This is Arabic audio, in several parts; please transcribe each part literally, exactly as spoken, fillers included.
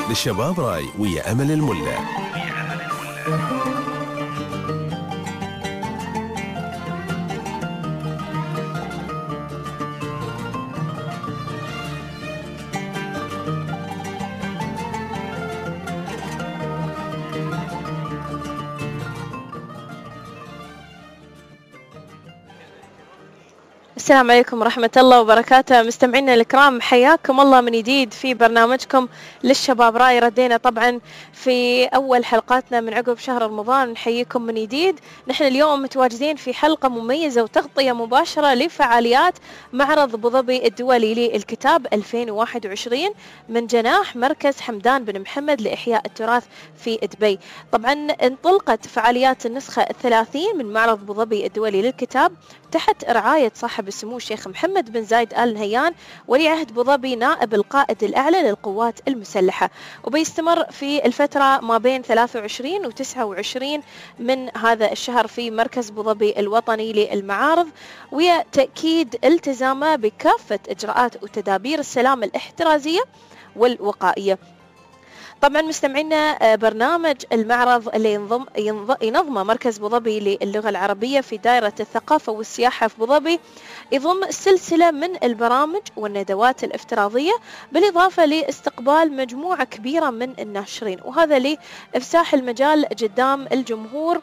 للشباب راي ويا أمل الملا. السلام عليكم ورحمة الله وبركاته. مستمعينا الكرام، حياكم الله من جديد في برنامجكم للشباب راي. ردينا طبعا في أول حلقاتنا من عقب شهر رمضان، نحييكم من جديد. نحن اليوم متواجدين في حلقة مميزة وتغطية مباشرة لفعاليات معرض أبو ظبي الدولي للكتاب ألفين وواحد وعشرين من جناح مركز حمدان بن محمد لإحياء التراث في دبي. طبعا انطلقت فعاليات النسخة الثلاثين من معرض أبو ظبي الدولي للكتاب تحت رعاية صاحب السمو الشيخ محمد بن زايد آل نهيان ولي عهد أبو ظبي نائب القائد الأعلى للقوات المسلحة، وبيستمر في الفترة ما بين ثلاثة وعشرين و تسعة وعشرين من هذا الشهر في مركز أبو ظبي الوطني للمعارض، ويا تأكيد التزامه بكافة إجراءات وتدابير السلامة الاحترازية والوقائية. طبعا مستمعينا، برنامج المعرض اللي ينظم ينظمه مركز أبو ظبي للغة العربية في دائرة الثقافة والسياحة في أبو ظبي يضم سلسلة من البرامج والندوات الافتراضية، بالإضافة لاستقبال مجموعة كبيرة من الناشرين، وهذا لإفساح المجال قدام الجمهور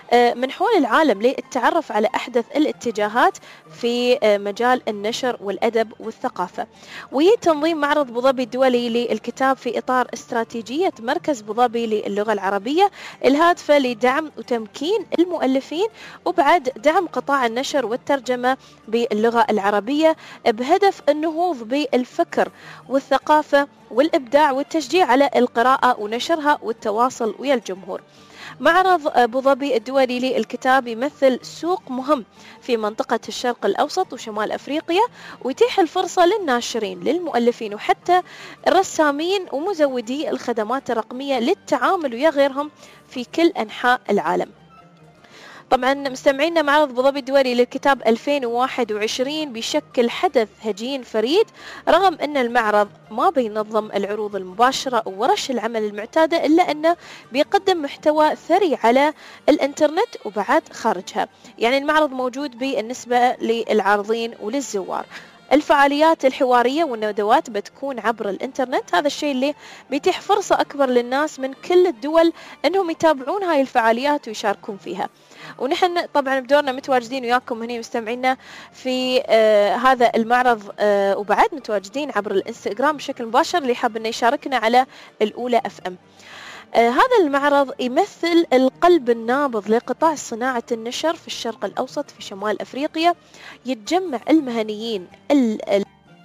من حول العالم للتعرف على أحدث الاتجاهات في مجال النشر والأدب والثقافة. وتنظيم معرض أبو ظبي الدولي للكتاب في إطار استراتيجية مركز أبو ظبي للغة العربية الهادفة لدعم وتمكين المؤلفين، وبعد دعم قطاع النشر والترجمة باللغة العربية بهدف النهوض بالفكر والثقافة والإبداع والتشجيع على القراءة ونشرها والتواصل ويا الجمهور. معرض أبو ظبي الدولي للكتاب يمثل سوق مهم في منطقة الشرق الأوسط وشمال أفريقيا، ويتيح الفرصة للناشرين للمؤلفين وحتى الرسامين ومزودي الخدمات الرقمية للتعامل ويا غيرهم في كل أنحاء العالم. طبعا مستمعينا، معرض أبو ظبي الدولي للكتاب ألفين وواحد وعشرين بيشكل حدث هجين فريد، رغم أن المعرض ما بينظم العروض المباشرة وورش العمل المعتادة، إلا أنه بيقدم محتوى ثري على الإنترنت وبعد خارجها. يعني المعرض موجود بالنسبة للعارضين وللزوار. الفعاليات الحوارية والندوات بتكون عبر الإنترنت، هذا الشيء اللي بيتيح فرصة أكبر للناس من كل الدول أنهم يتابعون هاي الفعاليات ويشاركون فيها. ونحن طبعا بدورنا متواجدين وياكم هنا مستمعينا في آه هذا المعرض، آه وبعد متواجدين عبر الانستغرام بشكل مباشر اللي حاب انه يشاركنا على الأولى اف ام. آه هذا المعرض يمثل القلب النابض لقطاع صناعة النشر في الشرق الأوسط في شمال أفريقيا. يتجمع المهنيين ال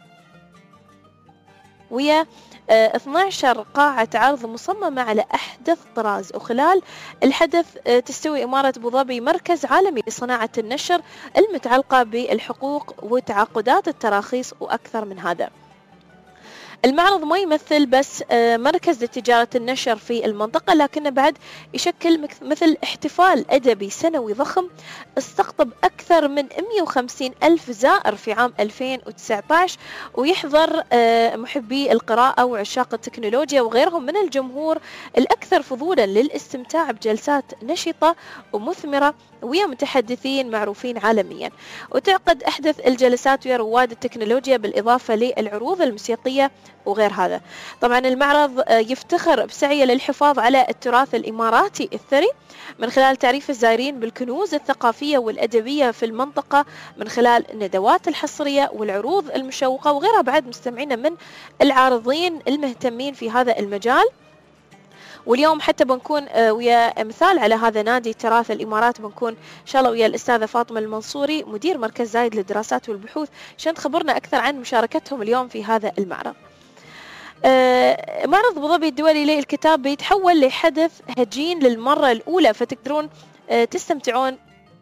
ويا اثنتي عشرة قاعة عرض مصممة على أحدث طراز، وخلال الحدث تستوي إمارة أبو ظبي مركز عالمي لصناعة النشر المتعلقة بالحقوق وتعاقدات التراخيص وأكثر من هذا. المعرض ما يمثل بس مركز لتجارة النشر في المنطقة، لكنه بعد يشكل مثل احتفال أدبي سنوي ضخم استقطب أكثر من مئة وخمسين ألف زائر في عام ألفين وتسعة عشر، ويحضر محبي القراءة وعشاق التكنولوجيا وغيرهم من الجمهور الأكثر فضولا للاستمتاع بجلسات نشطة ومثمرة ويا متحدثين معروفين عالميا. وتعقد أحدث الجلسات ويا رواد التكنولوجيا بالإضافة للعروض الموسيقية وغير هذا. طبعا المعرض يفتخر بسعيه للحفاظ على التراث الإماراتي الثري من خلال تعريف الزائرين بالكنوز الثقافية والأدبية في المنطقة من خلال الندوات الحصرية والعروض المشوقة وغيرها بعد مستمعين من العارضين المهتمين في هذا المجال. واليوم حتى بنكون ويا مثال على هذا نادي تراث الإمارات، بنكون إن شاء الله ويا الأستاذة فاطمة المنصوري مدير مركز زايد للدراسات والبحوث عشان تخبرنا أكثر عن مشاركتهم اليوم في هذا المعرض. آه معرض أبو ظبي الدولي للكتاب بيتحول لحدث هجين للمرة الأولى، فتقدرون آه تستمتعون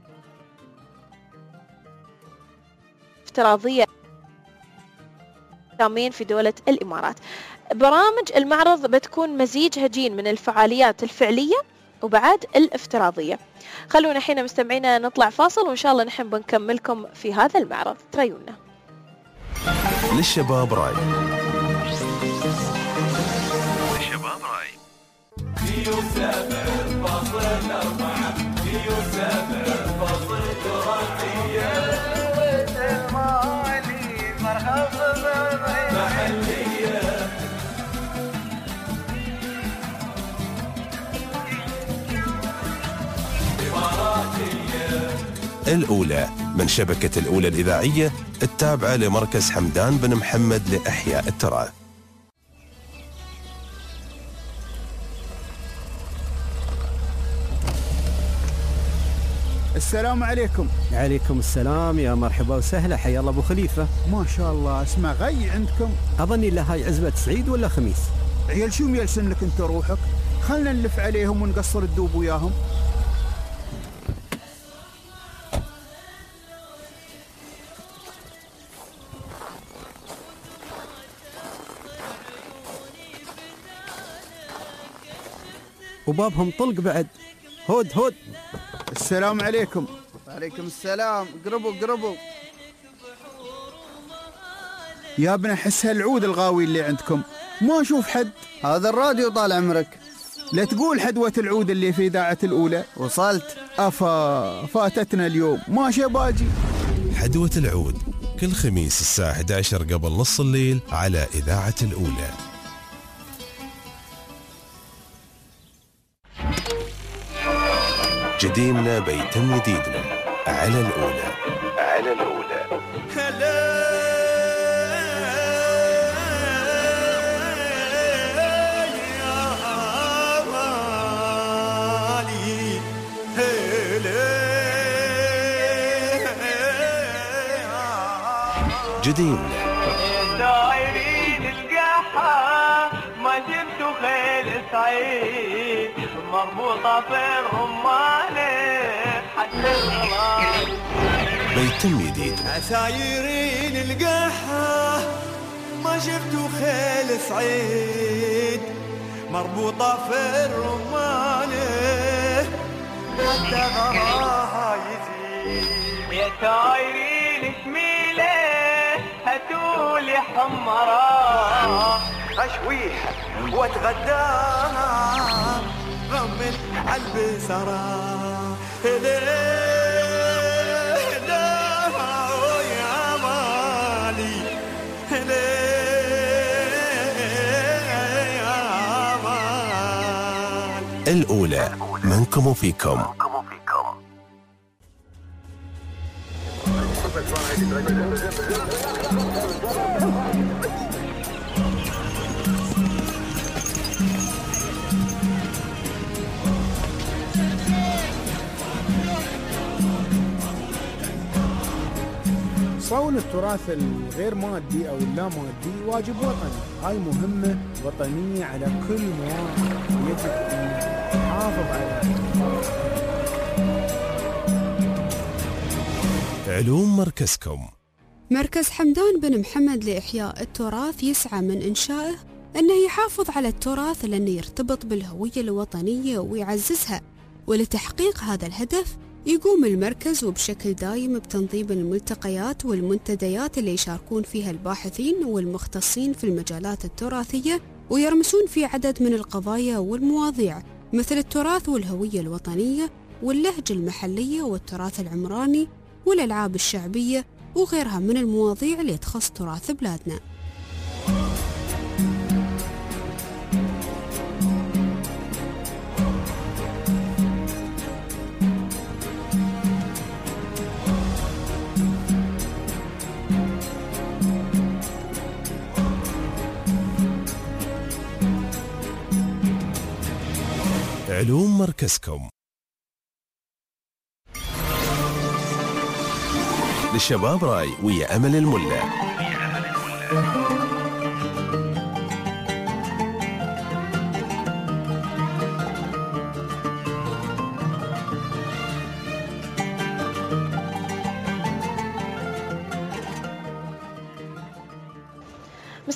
افتراضية كامين في دولة الإمارات. برامج المعرض بتكون مزيج هجين من الفعاليات الفعلية وبعد الافتراضية. خلونا حين مستمعينا نطلع فاصل، وإن شاء الله نحن بنكملكم في هذا المعرض. تريونا للشباب راي. الأولى من شبكة الأولى الإذاعية التابعة لمركز حمدان بن محمد لإحياء التراث. السلام عليكم. عليكم السلام، يا مرحبا وسهلا، حيا الله ابو خليفه. ما شاء الله، اسمع غي عندكم. اظني لا هاي عزبه سعيد ولا خميس. عيال شو ميلسن لك انت روحك؟ خلنا نلف عليهم ونقصر الدوب وياهم. وبابهم طلق بعد. هود هود. السلام عليكم. وعليكم السلام. قربوا قربوا يا ابن احس هالعود الغاوي اللي عندكم، ما اشوف حد. هذا الراديو طال عمرك. لا تقول حدوة العود اللي في إذاعة الأولى. وصلت. أفا فاتتنا اليوم، ماشي باجي. حدوة العود كل خميس الساعة إحدى عشر قبل نص الليل على إذاعة الأولى. جديدنا بيتم جديدنا على الأولى. على الأولى. جديدنا دايرين القحة ما جبتوا خيل سعيد مربوطة في الرمانة حتى الغلال. بيتم جديدنا عسايرين القحة ما جبتوا خيل سعيد مربوطة في الرمانة حتى غراها يزيد. يا سايرين شميلة هاتولي حمراء اشويها واتغداها غمن عالبسرة. ليه لا يا مالي ليه يا مال. الأولى منكم وفيكم. صون التراث الغير مادي أو اللا مادي واجب وطني، هاي مهمة وطنية على كل مواطن، يجب أن نحافظ على. علوم مركزكم. مركز حمدان بن محمد لإحياء التراث يسعى من إنشائه أنه يحافظ على التراث لأنه يرتبط بالهوية الوطنية ويعززها، ولتحقيق هذا الهدف يقوم المركز وبشكل دايم بتنظيم الملتقيات والمنتديات اللي يشاركون فيها الباحثين والمختصين في المجالات التراثية، ويرمسون في عدد من القضايا والمواضيع مثل التراث والهوية الوطنية واللهجة المحلية والتراث العمراني والألعاب الشعبية وغيرها من المواضيع اللي تخص تراث بلادنا. علوم مركزكم. للشباب راي ويا أمل الملا.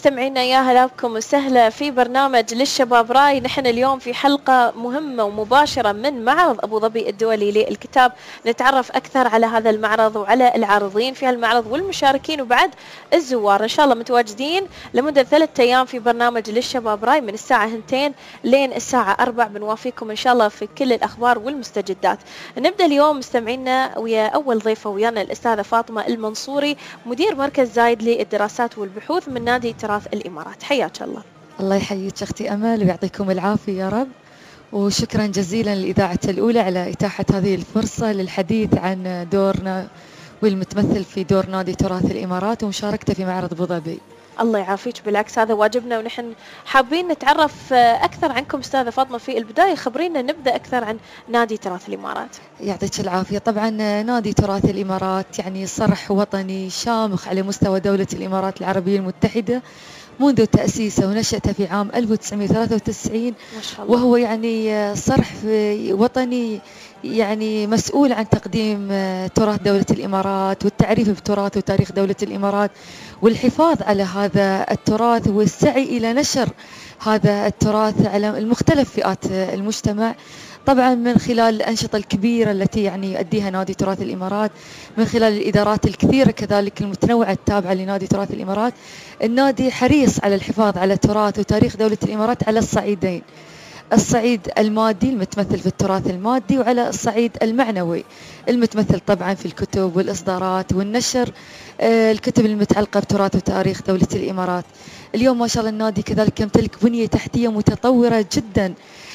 مستمعينا يا هلا بكم وسهلا في برنامج للشباب راي. نحن اليوم في حلقة مهمة ومباشرة من معرض أبو ظبي الدولي للكتاب، نتعرف أكثر على هذا المعرض وعلى العارضين في هالمعرض والمشاركين وبعد الزوار. إن شاء الله متواجدين لمدة ثلاثة أيام في برنامج للشباب راي من الساعة اثنتين لين الساعة أربعة. بنوافيكم إن شاء الله في كل الأخبار والمستجدات. نبدأ اليوم مستمعينا ويا أول ضيفة ويانا الأستاذة فاطمة المنصوري، مدير مركز زايد للدراسات والبحوث من نادي تراث الإمارات. حياك الله. الله يحييك أختي أمل ويعطيكم العافية يا رب، وشكرا جزيلا للإذاعة الأولى على إتاحة هذه الفرصة للحديث عن دورنا والمتمثل في دور نادي تراث الإمارات ومشاركته في معرض أبو ظبي. الله يعافيك، بالعكس هذا واجبنا، ونحن حابين نتعرف أكثر عنكم أستاذة فاطمة. في البداية خبرينا نبدأ أكثر عن نادي تراث الإمارات. يعطيك العافية. طبعا نادي تراث الإمارات يعني صرح وطني شامخ على مستوى دولة الإمارات العربية المتحدة منذ تأسيسه ونشأته في عام ألف وتسعمائة وثلاثة وتسعين، ما شاء الله. وهو يعني صرح وطني يعني مسؤول عن تقديم تراث دولة الإمارات والتعريف بتراث وتاريخ دولة الإمارات والحفاظ على هذا التراث والسعي إلى نشر هذا التراث على المختلف فئات المجتمع، طبعا من خلال الأنشطة الكبيرة التي يعني يؤديها نادي تراث الإمارات، من خلال الإدارات الكثيرة كذلك المتنوعة التابعة لنادي تراث الإمارات. النادي حريص على الحفاظ على تراث وتاريخ دولة الإمارات على الصعيدين، الصعيد المادي المتمثل في التراث المادي، وعلى الصعيد المعنوي المتمثل طبعا في الكتب والإصدارات والنشر، آه الكتب المتعلقة بتراث وتاريخ دولة الإمارات. اليوم ما شاء الله النادي كذلك يمتلك بنية تحتية متطورة جدا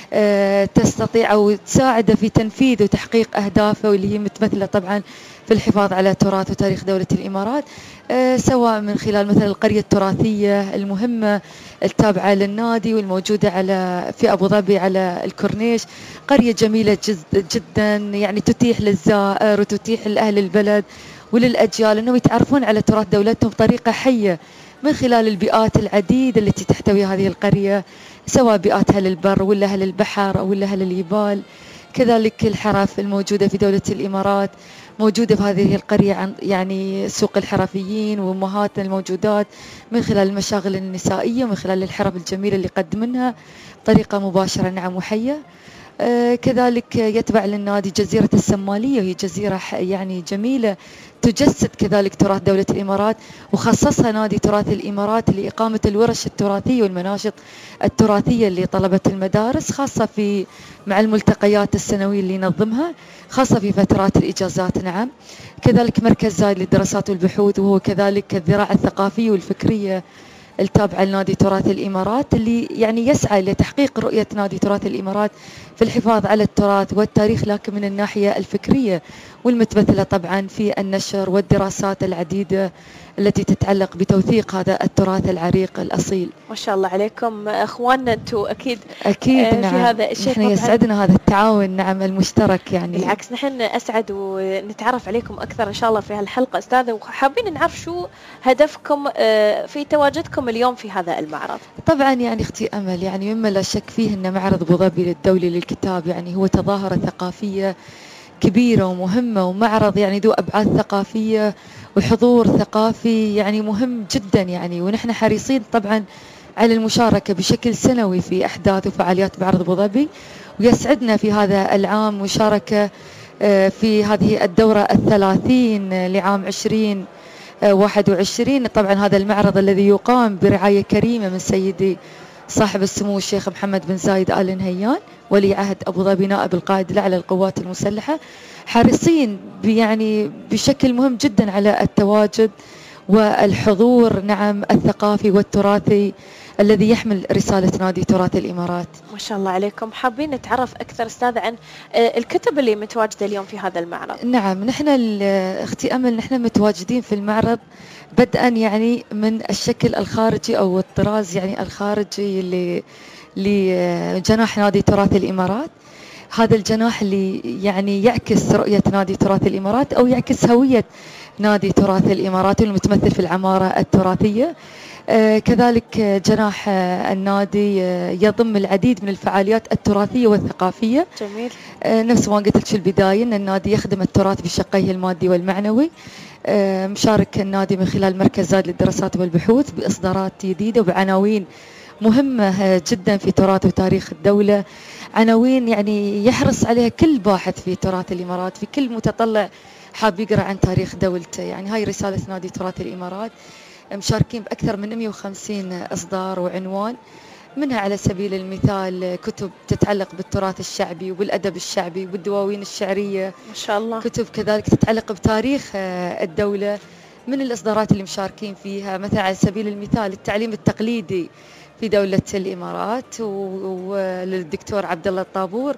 آه تستطيع أو تساعد في تنفيذ وتحقيق أهدافه، واللي هي متمثلة طبعا في الحفاظ على تراث وتاريخ دولة الإمارات، آه سواء من خلال مثل القرية التراثية المهمة التابعة للنادي والموجودة على في أبو ظبي على الكورنيش، قرية جميلة جدا يعني تتيح للزائر وتتيح لأهل البلد وللأجيال أنهم يتعرفون على تراث دولتهم بطريقة حية من خلال البيئات العديدة التي تحتوي هذه القرية، سواء بيئات أهل البر ولا أهل البحر أو ولا أهل الجبال. كذلك الحرف الموجودة في دولة الإمارات موجودة في هذه القرية، عن يعني سوق الحرفيين وأمهاتنا الموجودات من خلال المشاغل النسائية ومن خلال الحرف الجميلة اللي يقدمونها بطريقة مباشرة نعم وحية. آه كذلك يتبع للنادي جزيرة السمالية، وهي جزيرة يعني جميلة تجسد كذلك تراث دولة الإمارات، وخصصها نادي تراث الإمارات لإقامة الورش التراثية والمناشط التراثية لطلبة المدارس، خاصة في مع الملتقيات السنوية اللي ينظمها، خاصة في فترات الإجازات نعم. كذلك مركز زايد للدراسات والبحوث، وهو كذلك الذراع الثقافية والفكرية التابعة لنادي تراث الإمارات، اللي يعني يسعى لتحقيق رؤية نادي تراث الإمارات في الحفاظ على التراث والتاريخ، لكن من الناحية الفكرية والمتمثلة طبعا في النشر والدراسات العديدة التي تتعلق بتوثيق هذا التراث العريق الأصيل. ما شاء الله عليكم أخواننا أنتم أكيد أكيد آه نعم. في هذا الشيء نحن يسعدنا هذا التعاون نعم المشترك يعني. بالعكس نحن أسعد ونتعرف عليكم أكثر إن شاء الله في هالحلقة أستاذة، وحابين نعرف شو هدفكم آه في تواجدكم اليوم في هذا المعرض. طبعا يعني أختي أمل يعني مما لا شك فيه أن معرض أبو ظبي الدولي للكتاب يعني هو تظاهرة ثقافية كبيرة ومهمة، ومعرض يعني ذو أبعاد ثقافية وحضور ثقافي يعني مهم جدا يعني، ونحن حريصين طبعا على المشاركة بشكل سنوي في أحداث وفعاليات معرض أبو ظبي، ويسعدنا في هذا العام مشاركة في هذه الدورة الثلاثين لعام عشرين واحد وعشرين. طبعا هذا المعرض الذي يقام برعاية كريمة من سيدي صاحب السمو الشيخ محمد بن زايد آل نهيان ولي عهد أبو ظبي نائب القائد الأعلى للقوات المسلحة، حريصين يعني بشكل مهم جدا على التواجد والحضور نعم الثقافي والتراثي الذي يحمل رسالة نادي تراث الإمارات. ما شاء الله عليكم. حابين نتعرف أكثر أستاذة عن الكتب اللي متواجدة اليوم في هذا المعرض. نعم نحن اختي أمل نحن متواجدين في المعرض بدءا يعني من الشكل الخارجي أو الطراز يعني الخارجي اللي لجناح نادي تراث الإمارات. هذا الجناح اللي يعني يعكس رؤية نادي تراث الإمارات أو يعكس هوية نادي تراث الإمارات المتمثل في العمارة التراثية. آه كذلك جناح آه النادي آه يضم العديد من الفعاليات التراثية والثقافية. جميل. آه نفس ما قلت لك في البداية أن النادي يخدم التراث بشقيه المادي والمعنوي. آه مشارك النادي من خلال مركز زاد للدراسات والبحوث بإصدارات جديدة وبعناوين مهمة جدا في تراث وتاريخ الدولة، عناوين يعني يحرص عليها كل باحث في تراث الإمارات، في كل متطلع حاب يقرأ عن تاريخ دولته. يعني هاي رسالة نادي تراث الإمارات. مشاركين بأكثر من مئة وخمسين إصدار وعنوان، منها على سبيل المثال كتب تتعلق بالتراث الشعبي وبالأدب الشعبي والدواوين الشعرية ما شاء الله. كتب كذلك تتعلق بتاريخ الدولة. من الإصدارات اللي مشاركين فيها مثلا على سبيل المثال التعليم التقليدي في دولة الإمارات وللدكتور عبد الله الطابور.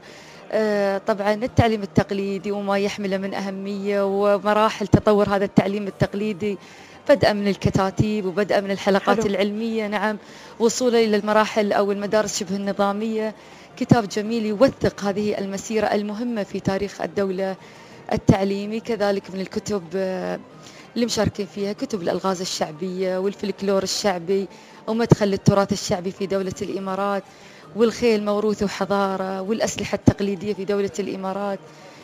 طبعا التعليم التقليدي وما يحمله من أهمية ومراحل تطور هذا التعليم التقليدي، بدءا من الكتاتيب وبدءا من الحلقات حلو. العلمية، نعم، وصولا إلى المراحل أو المدارس شبه النظامية. كتاب جميل يوثق هذه المسيرة المهمة في تاريخ الدولة التعليمي. كذلك من الكتب اللي مشاركين فيها كتب الألغاز الشعبية والفلكلور الشعبي ومدخل للتراث الشعبي في دولة الإمارات، والخيل موروث وحضارة، والأسلحة التقليدية في دولة الإمارات.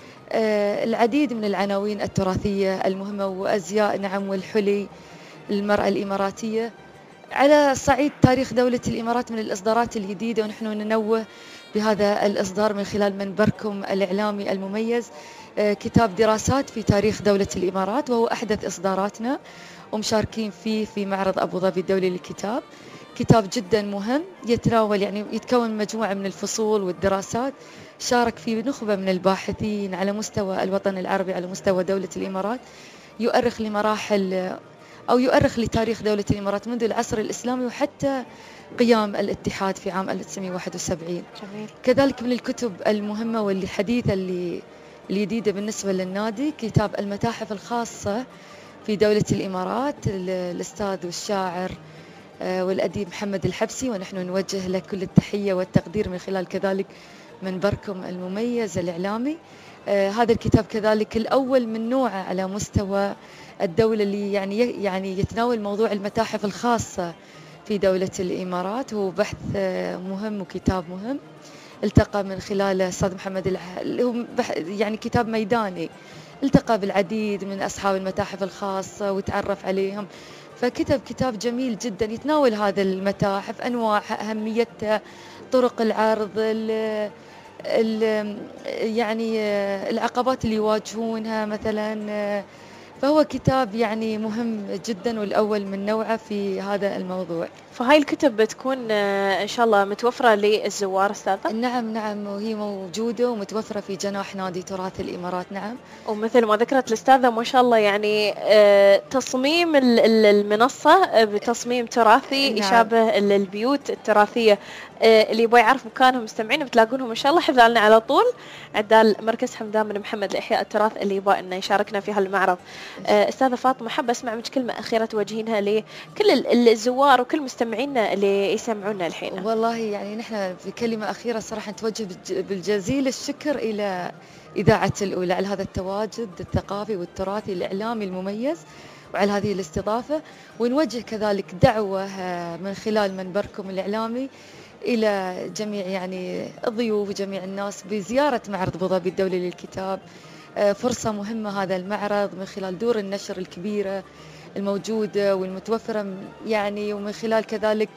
آه العديد من العناوين التراثية المهمة وأزياء، نعم، والحلي المرأة الإماراتية. على صعيد تاريخ دولة الإمارات من الإصدارات الجديدة، ونحن ننوه بهذا الإصدار من خلال منبركم الإعلامي المميز، آه كتاب دراسات في تاريخ دولة الإمارات، وهو أحدث إصداراتنا ومشاركين فيه في معرض أبو ظبي الدولي للكتاب. كتاب جدا مهم يتناول يعني يتكون مجموعة من الفصول والدراسات شارك فيه نخبة من الباحثين على مستوى الوطن العربي، على مستوى دولة الإمارات، يؤرخ لمراحل أو يؤرخ لتاريخ دولة الإمارات منذ العصر الإسلامي وحتى قيام الاتحاد في عام ألف وتسعمئة وواحد وسبعين. جميل. كذلك من الكتب المهمة واللي حديثة اللي الجديدة بالنسبة للنادي كتاب المتاحف الخاصة في دولة الإمارات، الأستاذ والشاعر والأديب محمد الحبسي، ونحن نوجه له كل التحية والتقدير من خلال كذلك منبركم المميز الإعلامي. آه هذا الكتاب كذلك الأول من نوعه على مستوى الدولة، اللي يعني يعني يتناول موضوع المتاحف الخاصة في دولة الإمارات. هو بحث آه مهم وكتاب مهم التقى من خلال الأستاذ محمد الح... هو يعني كتاب ميداني، التقى بالعديد من أصحاب المتاحف الخاصة وتعرف عليهم، فكتب كتاب جميل جدا يتناول هذا المتاحف، أنواعها، أهميتها، طرق العرض، ال ال يعني العقبات اللي يواجهونها مثلا. فهو كتاب يعني مهم جدا والأول من نوعه في هذا الموضوع. فهاي الكتب بتكون إن شاء الله متوفرة للزوار أستاذة؟ نعم نعم، وهي موجودة ومتوفرة في جناح نادي تراث الإمارات. نعم. ومثل ما ذكرت الأستاذة ما شاء الله يعني تصميم المنصة بتصميم تراثي. نعم. يشابه البيوت التراثية. اللي يبغى يعرف مكانهم مستمعين بتلاقونهم إن شاء الله حذالنا على طول عدال مركز حمدان بن محمد لإحياء التراث اللي يبغى إنه يشاركنا في هالمعرض. أستاذة فاطمة، حابة أسمع منك كلمة أخيرة توجهينها لكل الزوار وكل مستمعينا اللي يسمعونا الحين. والله يعني نحن في كلمة أخيرة صراحة نتوجه بالجزيل الشكر إلى إذاعة الأولى على هذا التواجد الثقافي والتراثي الإعلامي المميز وعلى هذه الاستضافة، ونوجه كذلك دعوة من خلال منبركم الإعلامي إلى جميع يعني الضيوف وجميع الناس بزيارة معرض أبو ظبي الدولي للكتاب. فرصة مهمة هذا المعرض من خلال دور النشر الكبيرة الموجودة والمتوفرة يعني، ومن خلال كذلك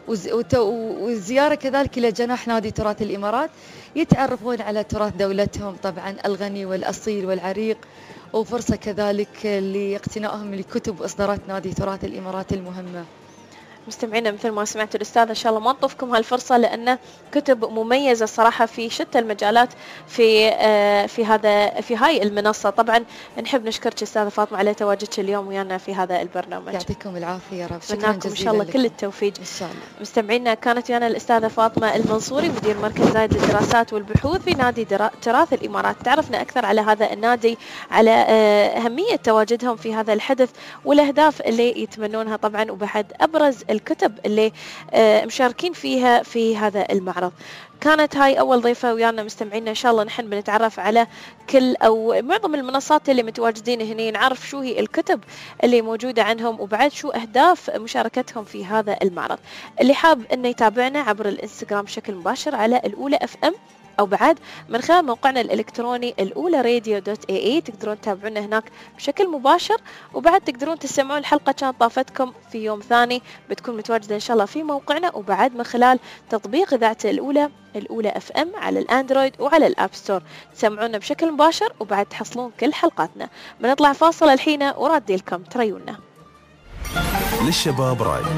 والزيارة كذلك إلى جناح نادي تراث الإمارات يتعرفون على تراث دولتهم طبعا الغني والأصيل والعريق، وفرصة كذلك لاقتنائهم لكتب وإصدارات نادي تراث الإمارات المهمة. مستمعينا مثل ما سمعتوا الأستاذ إن شاء الله ما نطفكم هالفرصة، لأن كتب مميزة صراحة في شتى المجالات في آه في هذا في هاي المنصة. طبعا نحب نشكرك أستاذة فاطمة على تواجدك اليوم ويانا في هذا البرنامج. يعطيكم العافية يا رب. شكرا جزيلا إن شاء الله لك. كل التوفيق إن شاء الله. مستمعينا كانت ويانا الأستاذة فاطمة المنصوري مدير مركز زايد للدراسات والبحوث في نادي تراث الإمارات. تعرفنا أكثر على هذا النادي، على آه أهمية تواجدهم في هذا الحدث والأهداف اللي يتمنونها طبعا، وبعد أبرز الكتب اللي مشاركين فيها في هذا المعرض. كانت هاي أول ضيفة ويانا مستمعينا، إن شاء الله نحن بنتعرف على كل أو معظم المنصات اللي متواجدين هنا، نعرف شو هي الكتب اللي موجودة عنهم وبعد شو أهداف مشاركتهم في هذا المعرض. اللي حاب إنه يتابعنا عبر الإنستغرام بشكل مباشر على الأولى اف ام، أو بعد من خلال موقعنا الإلكتروني الأولى راديو دوت اي اي تقدرون تتابعونا هناك بشكل مباشر، وبعد تقدرون تسمعون الحلقة كانت طافتكم في يوم ثاني بتكون متواجدة إن شاء الله في موقعنا، وبعد من خلال تطبيق إذاعة الأولى الأولى اف ام على الأندرويد وعلى الأب ستور تسمعونا بشكل مباشر، وبعد تحصلون كل حلقاتنا. بنطلع فاصل الحين ورادي لكم تريونا. للشباب راي.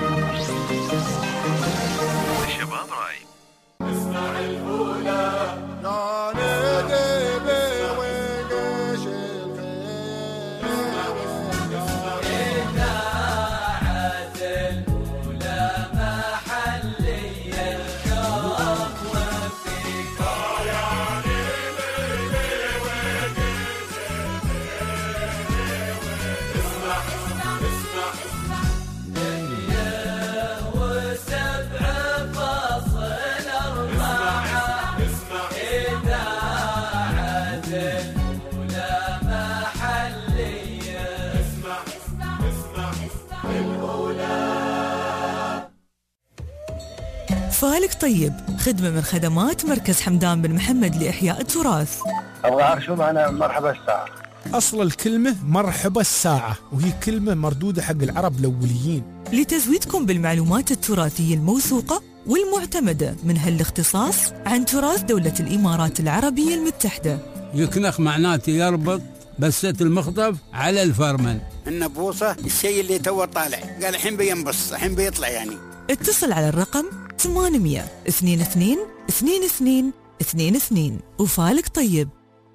فالك طيب، خدمة من خدمات مركز حمدان بن محمد لإحياء التراث. أبغى أعرف شو معنى مرحبا الساعة. أصل الكلمة مرحبا الساعة، وهي كلمة مردودة حق العرب الأوليين لتزويدكم بالمعلومات التراثية الموثوقة والمعتمدة من هالاختصاص عن تراث دولة الإمارات العربية المتحدة. يكنخ معناته يربط بسة المخطف على الفرمل. النبوصة الشيء اللي تو طالع، قال الحين بينبص الحين بيطلع يعني. اتصل على الرقم ثمانمية اثنين اثنين اثنين اثنين اثنين اثنين. وفالك طيب.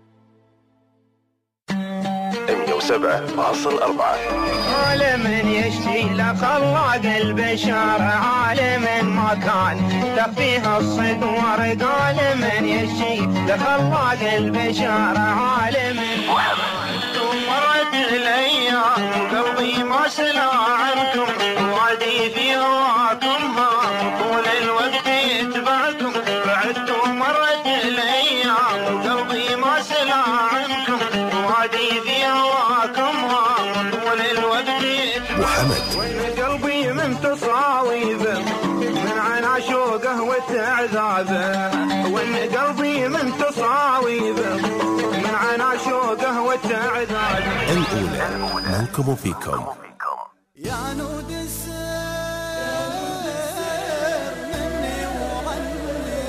مية وسبعة فاصل أربعة. عالم يشتي لخلاق البشر، عالم ما كان تخفيها الصدور، قال من يشتي لخلاق البشر، عالم مرت الايام قلبي ما سلا عنكم، وادي في هواكم طول الوقت يتبعكم، بعدتم مرت الايام قلبي ما سلا عنكم، وادي في هواكم طول الوقت يتبعكم، وين قلبي من تصاويبه من عنا شوقه وتعذابه، وين قلبي من تصاويبه من عنا شوقه وتعذابه. الأولى منكم وفيكم. يا نود السر مني وعني،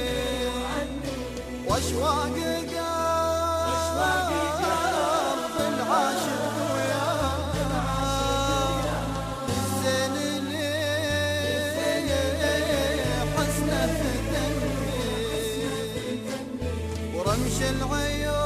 واشواق قلب العاشق وياك، الزين اللي حسنه فتني، ورمش العيون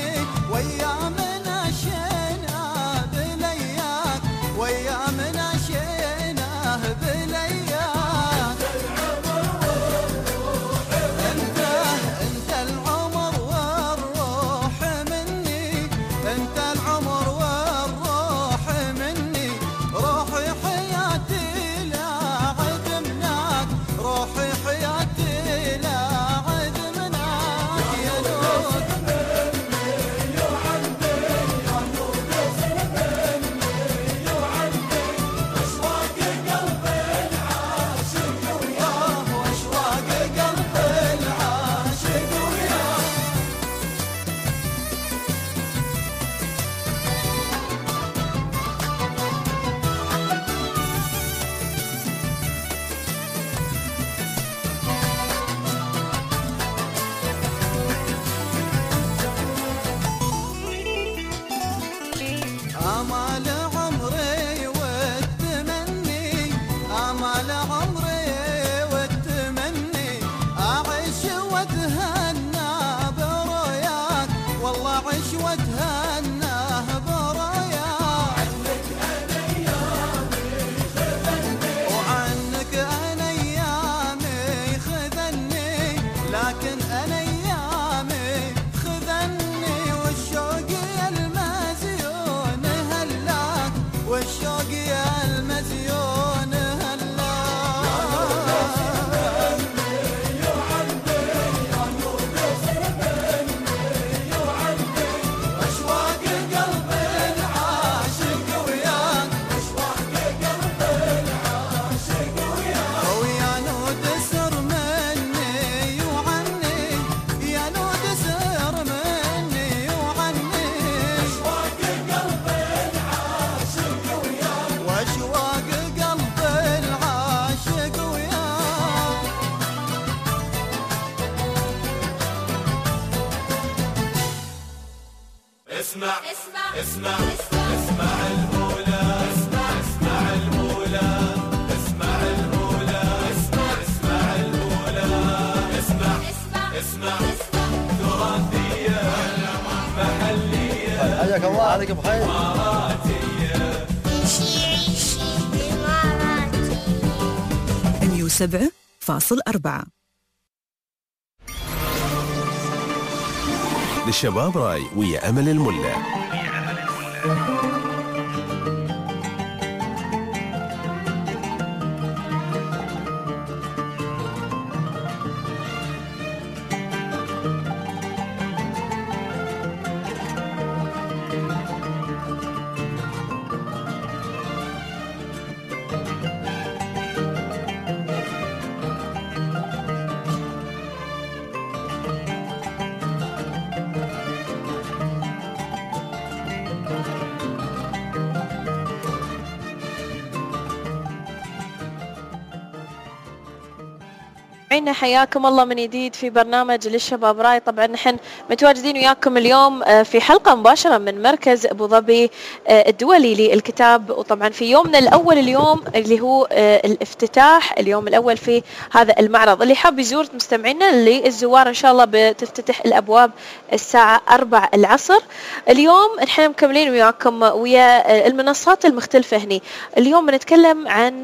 ويا من عشنا بلياك، ويا من عشنا اسمع اسمع اسمع اسمع المولى اسمع اسمع المولى اسمع المولى اسمع اسمع المولى اسمع اسمع تراثية محلية حياك الله عليك بخير إماراتية عيشي عيشي إماراتي مية وسبعة فاصل أربعة. للشباب راي ويا أمل الملا. عينا حياكم الله من جديد في برنامج للشباب راي. طبعا نحن متواجدين وياكم اليوم في حلقة مباشرة من مركز أبو ظبي الدولي للكتاب، وطبعا في يومنا الأول اليوم اللي هو الافتتاح، اليوم الأول في هذا المعرض. اللي حاب يزور مستمعينا للزوار إن شاء الله بتفتتح الأبواب الساعة أربع العصر. اليوم نحن مكملين وياكم ويا المنصات المختلفة هني. اليوم بنتكلم عن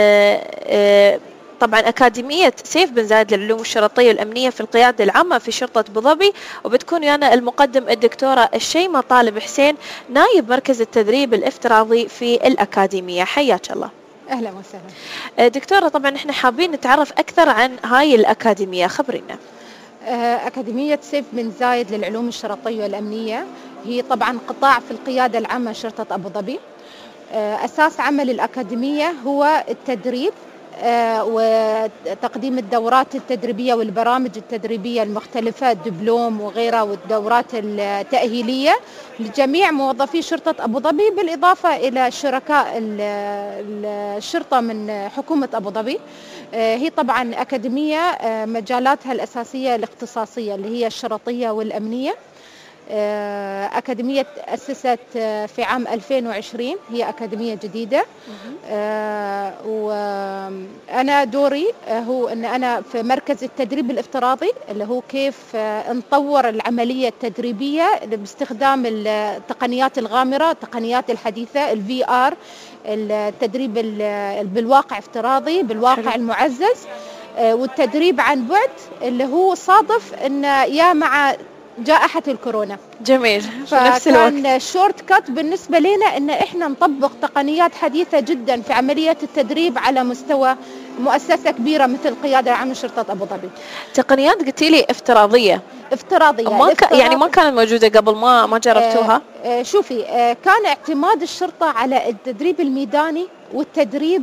طبعا أكاديمية سيف بن زايد للعلوم الشرطية والأمنية في القيادة العامة في شرطة أبو ظبي، وبتكون ويانا المقدم الدكتورة الشيمة طالب حسين نايب مركز التدريب الافتراضي في الأكاديمية. حياك الله. أهلا وسهلا دكتورة. طبعا احنا حابين نتعرف أكثر عن هاي الأكاديمية، خبرينا. أكاديمية سيف بن زايد للعلوم الشرطية والأمنية هي طبعا قطاع في القيادة العامة شرطة أبو ظبي. أساس عمل الأكاديمية هو التدريب وتقديم الدورات التدريبية والبرامج التدريبية المختلفة، دبلوم وغيرها، والدورات التأهيلية لجميع موظفي شرطة أبو ظبي، بالإضافة إلى شركاء الشرطة من حكومة أبو ظبي. هي طبعا أكاديمية مجالاتها الأساسية الاختصاصية اللي هي الشرطية والأمنية. أكاديمية تأسست في عام ألفين وعشرين، هي أكاديمية جديدة. وأنا دوري هو أن أنا في مركز التدريب الافتراضي اللي هو كيف نطور العملية التدريبية باستخدام التقنيات الغامرة، التقنيات الحديثة، الفي آر، التدريب بالواقع افتراضي بالواقع حلو. المعزز، والتدريب عن بعد اللي هو صادف أن يا مع جائحة الكورونا. جميل. في نفس الوقت فكان شورت كات بالنسبة لنا ان احنا نطبق تقنيات حديثة جدا في عملية التدريب على مستوى مؤسسة كبيرة مثل قيادة عامة شرطة أبو ظبي. تقنيات قلت لي افتراضية. افتراضية. ما ك... يعني ما كانت موجودة قبل، ما ما جربتوها؟ آه آه شوفي، آه كان اعتماد الشرطة على التدريب الميداني والتدريب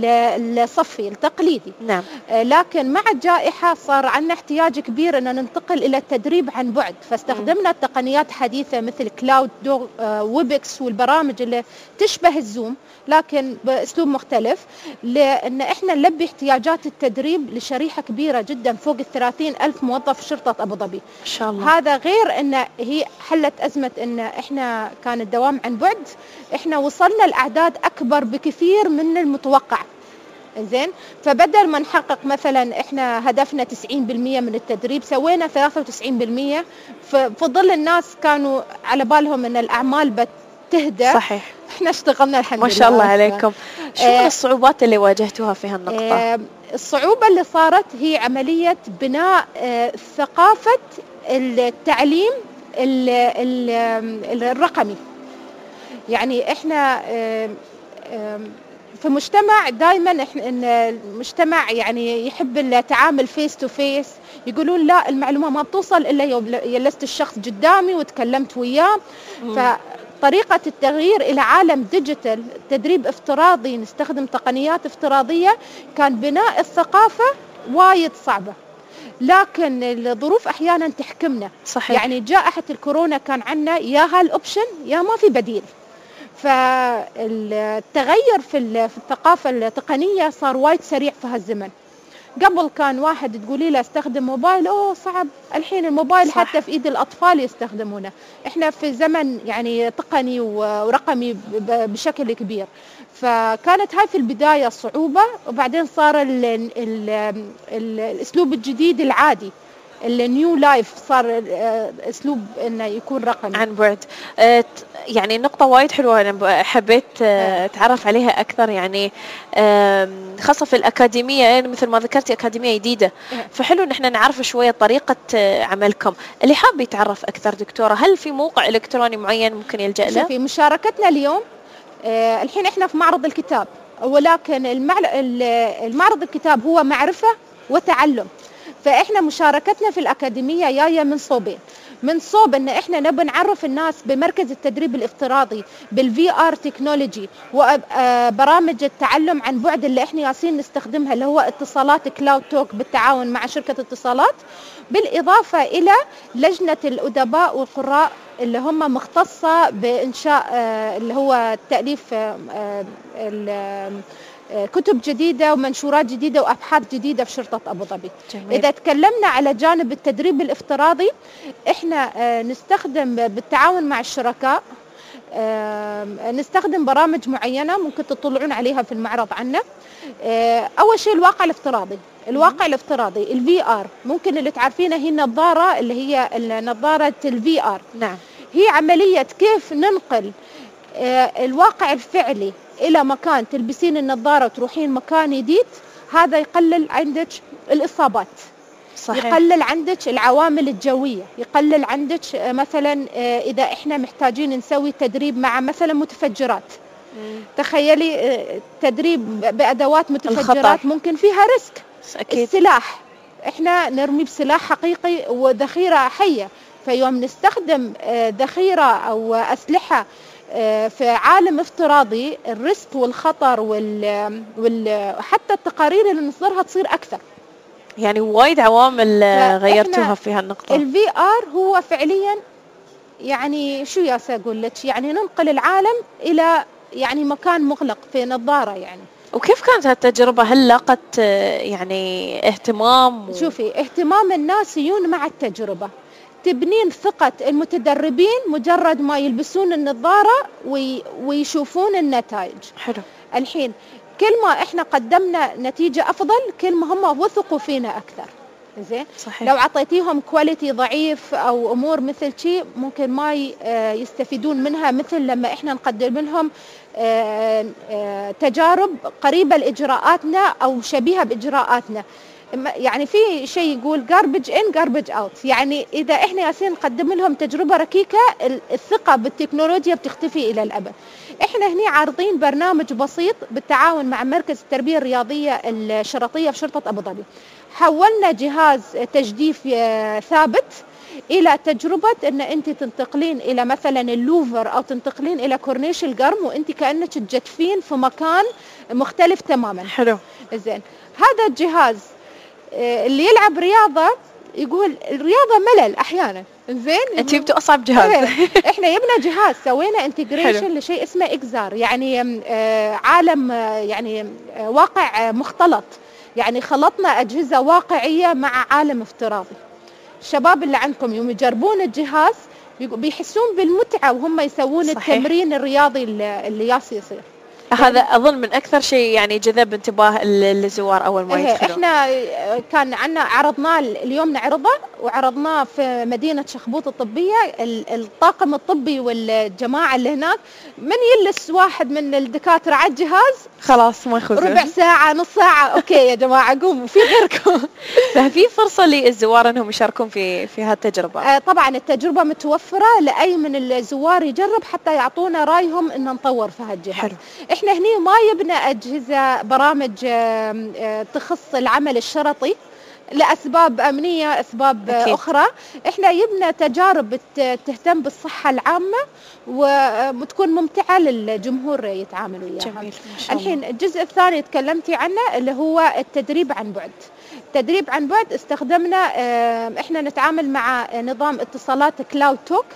الصفي التقليدي. نعم. آه لكن مع الجائحة صار عندنا احتياج كبير ان ننتقل الى التدريب عن بعد، فاستخدمنا م. تقنيات حديثة مثل كلاود دو آه ويبكس والبرامج اللي تشبه الزوم لكن باسلوب مختلف، لان احنا نلبي احتياجات التدريب لشريحة كبيرة جدا فوق الثلاثين ألف موظف شرطة أبو ظبي. إن شاء الله. هذا غير ان هي حلت ازمة ان احنا كان الدوام عن بعد، احنا وصلنا لاعداد اكبر بكثير من المتوقع. زين، فبدل ما نحقق مثلا احنا هدفنا تسعين بالمئة من التدريب سوينا ثلاثة وتسعين بالمئة، ففضل الناس كانوا على بالهم ان الاعمال بتهدى. صحيح. احنا اشتغلنا الحمد لله. ما شاء الله عليكم. شو آه الصعوبات اللي واجهتوها في هالنقطة؟ آه الصعوبة اللي صارت هي عملية بناء آه ثقافة التعليم ال ال الرقمي. يعني احنا آه آه في مجتمع دائما احنا ان المجتمع يعني يحب التعامل فيس تو فيس، يقولون لا المعلومة ما بتوصل الا يوم جلست الشخص قدامي وتكلمت وياه. فطريقة التغيير الى عالم ديجيتال، تدريب افتراضي، نستخدم تقنيات افتراضية، كان بناء الثقافة وايد صعبة، لكن الظروف احيانا تحكمنا. صحيح. يعني جائحة الكورونا كان عندنا يا هالاوبشن يا ما في بديل. فالتغير في الثقافة التقنية صار وايد سريع في هالزمن، قبل كان واحد تقولي له استخدم موبايل، اوه صعب. الحين الموبايل صح. حتى في ايد الاطفال يستخدمونه. احنا في زمن يعني تقني ورقمي بشكل كبير، فكانت هاي في البدايه صعوبه، وبعدين صار ال ال ال الاسلوب الجديد العادي، النيو لايف، صار اسلوب انه يكون رقمي عن بعد. يعني نقطة وايد حلوة، أنا حبيت أتعرف عليها أكثر، يعني خاصة في الأكاديمية، يعني مثل ما ذكرتي أكاديمية جديدة، فحلو إن إحنا نعرف شوية طريقة عملكم. اللي حاب يتعرف أكثر دكتورة، هل في موقع إلكتروني معين ممكن يلجأ له؟ في مشاركتنا اليوم الحين إحنا في معرض الكتاب، ولكن المعرض الكتاب هو معرفة وتعلم، فإحنا مشاركتنا في الأكاديمية جاية من صوبين. من صوب ان احنا نبي نعرف الناس بمركز التدريب الافتراضي بالفي ار تكنولوجي وبرامج التعلم عن بعد اللي احنا ياسين نستخدمها، اللي هو اتصالات كلاود توك بالتعاون مع شركة اتصالات، بالاضافة الى لجنة الادباء والقراء اللي هم مختصة بانشاء اللي هو تأليف كتب جديدة ومنشورات جديدة وأبحاث جديدة في شرطة أبو ظبي. إذا تكلمنا على جانب التدريب الافتراضي، إحنا نستخدم بالتعاون مع الشركاء، نستخدم برامج معينة ممكن تطلعون عليها في المعرض عنا. أول شيء الواقع الافتراضي، الواقع الافتراضي الفي ار، ممكن اللي تعرفينها هي النظارة اللي هي نظارة الفي ار. نعم. هي عملية كيف ننقل الواقع الفعلي إلى مكان، تلبسين النظارة وتروحين مكان جديد، هذا يقلل عندك الإصابات. صحيح. يقلل عندك العوامل الجوية، يقلل عندك مثلا إذا إحنا محتاجين نسوي تدريب مع مثلا متفجرات. مم. تخيلي تدريب بأدوات متفجرات الخطر. ممكن فيها ريسك. أكيد. السلاح إحنا نرمي بسلاح حقيقي وذخيرة حية، فيوم نستخدم ذخيرة أو أسلحة في عالم افتراضي، الريسك والخطر وال... وال... حتى التقارير اللي نصدرها تصير أكثر. يعني وايد عوامل غيرتوها في هالنقطة. الفي آر هو فعليا يعني شو يا أقول لك، يعني ننقل العالم إلى يعني مكان مغلق في نظارة يعني. وكيف كانت هالتجربة؟ هل لاقت يعني اهتمام؟ و... شوفي، اهتمام الناس يجون مع التجربة، تبنين ثقة المتدربين مجرد ما يلبسون النظارة وي ويشوفون النتائج. حلو. الحين كل ما احنا قدمنا نتيجة أفضل، كل ما هم وثقوا فينا أكثر. زين. صحيح. لو عطيتيهم كواليتي ضعيف أو أمور مثل شيء ممكن ما يستفيدون منها، مثل لما احنا نقدم لهم تجارب قريبة لإجراءاتنا أو شبيهة بإجراءاتنا. يعني في شيء يقول garbage in garbage out، يعني إذا إحنا ياسين نقدم لهم تجربة ركيكة، الثقة بالتكنولوجيا بتختفي إلى الأبد. إحنا هنا عارضين برنامج بسيط بالتعاون مع مركز التربية الرياضية الشرطية في شرطة أبو ظبي. حولنا جهاز تجديف ثابت إلى تجربة أن أنت تنتقلين إلى مثلا اللوفر أو تنتقلين إلى كورنيش القرم وأنت كأنك تجدفين في مكان مختلف تماما. حلو. زين. هذا الجهاز اللي يلعب رياضة يقول الرياضة ملل أحيانا. زين. انت جبتوا أصعب جهاز. احنا يبنى جهاز، سوينا انتجريشن لشيء اسمه إكزار، يعني عالم يعني واقع مختلط، يعني خلطنا أجهزة واقعية مع عالم افتراضي. الشباب اللي عندكم يوم يجربون الجهاز بيحسون بالمتعة وهم يسوون صحيح. التمرين الرياضي اللي ياسي يصير. هذا أظن من أكثر شيء يعني جذب انتباه الزوار أول ما يدخلون. إحنا كان عنا عرضناه اليوم، نعرضه وعرضناه في مدينة شخبوط الطبية. الطاقم الطبي والجماعة اللي هناك من يلس واحد من الدكاترة على الجهاز خلاص ما يخوفون، ربع ساعة نص ساعة أوكي يا جماعة قوموا في غيركم. ففي فرصة للزوار أنهم يشاركون في في هالتجربة. آه طبعا التجربة متوفرة لأي من الزوار يجرب حتى يعطونا رأيهم إن نطور في هالجهاز. حلو. إحنا هني ما يبنى أجهزة برامج آه آه تخص العمل الشرطي لأسباب أمنية، أسباب أكيد. أخرى. إحنا يبنى تجارب تهتم بالصحة العامة وتكون ممتعة للجمهور يتعاملوا وياها. جميل. الحين الجزء الثاني تكلمتي عنه اللي هو التدريب عن بعد. التدريب عن بعد استخدمنا، إحنا نتعامل مع نظام اتصالات كلاود توك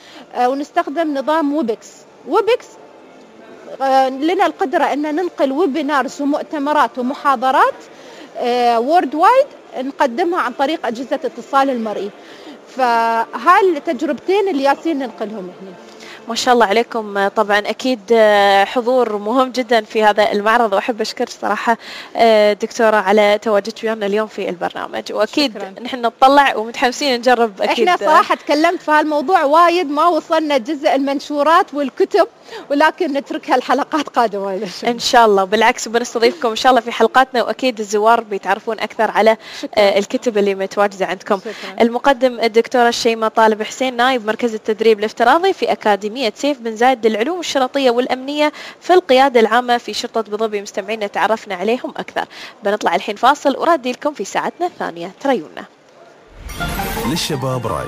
ونستخدم نظام ويبكس. ويبكس لنا القدرة أن ننقل ويبينارز ومؤتمرات ومحاضرات وورد وايد نقدمها عن طريق أجهزة اتصال المرئي. فهاي التجربتين اللي ياسين ننقلهم هنا. ما شاء الله عليكم. طبعا أكيد حضور مهم جدا في هذا المعرض، وأحب أشكر صراحة دكتورة على تواجدك ويانا اليوم في البرنامج، وأكيد شكرا. نحن نطلع ومتحمسين نجرب. أكيد إحنا صراحة تكلمت في هالموضوع وايد، ما وصلنا جزء المنشورات والكتب، ولكن نتركها الحلقات قادمة إن شاء الله. بالعكس بنستضيفكم إن شاء الله في حلقاتنا، وأكيد الزوار بيتعرفون أكثر على شكرا. الكتب اللي متواجدة عندكم. شكرا. المقدم الدكتورة الشيماء طالب حسين، نائب مركز التدريب الافتراضي في أكاديمية سيف بن زايد للعلوم الشرطية والأمنية في القيادة العامة في شرطة بضبي. مستمعينا تعرفنا عليهم أكثر. بنطلع الحين فاصل وردي لكم في ساعتنا الثانية. تريونا للشباب راي.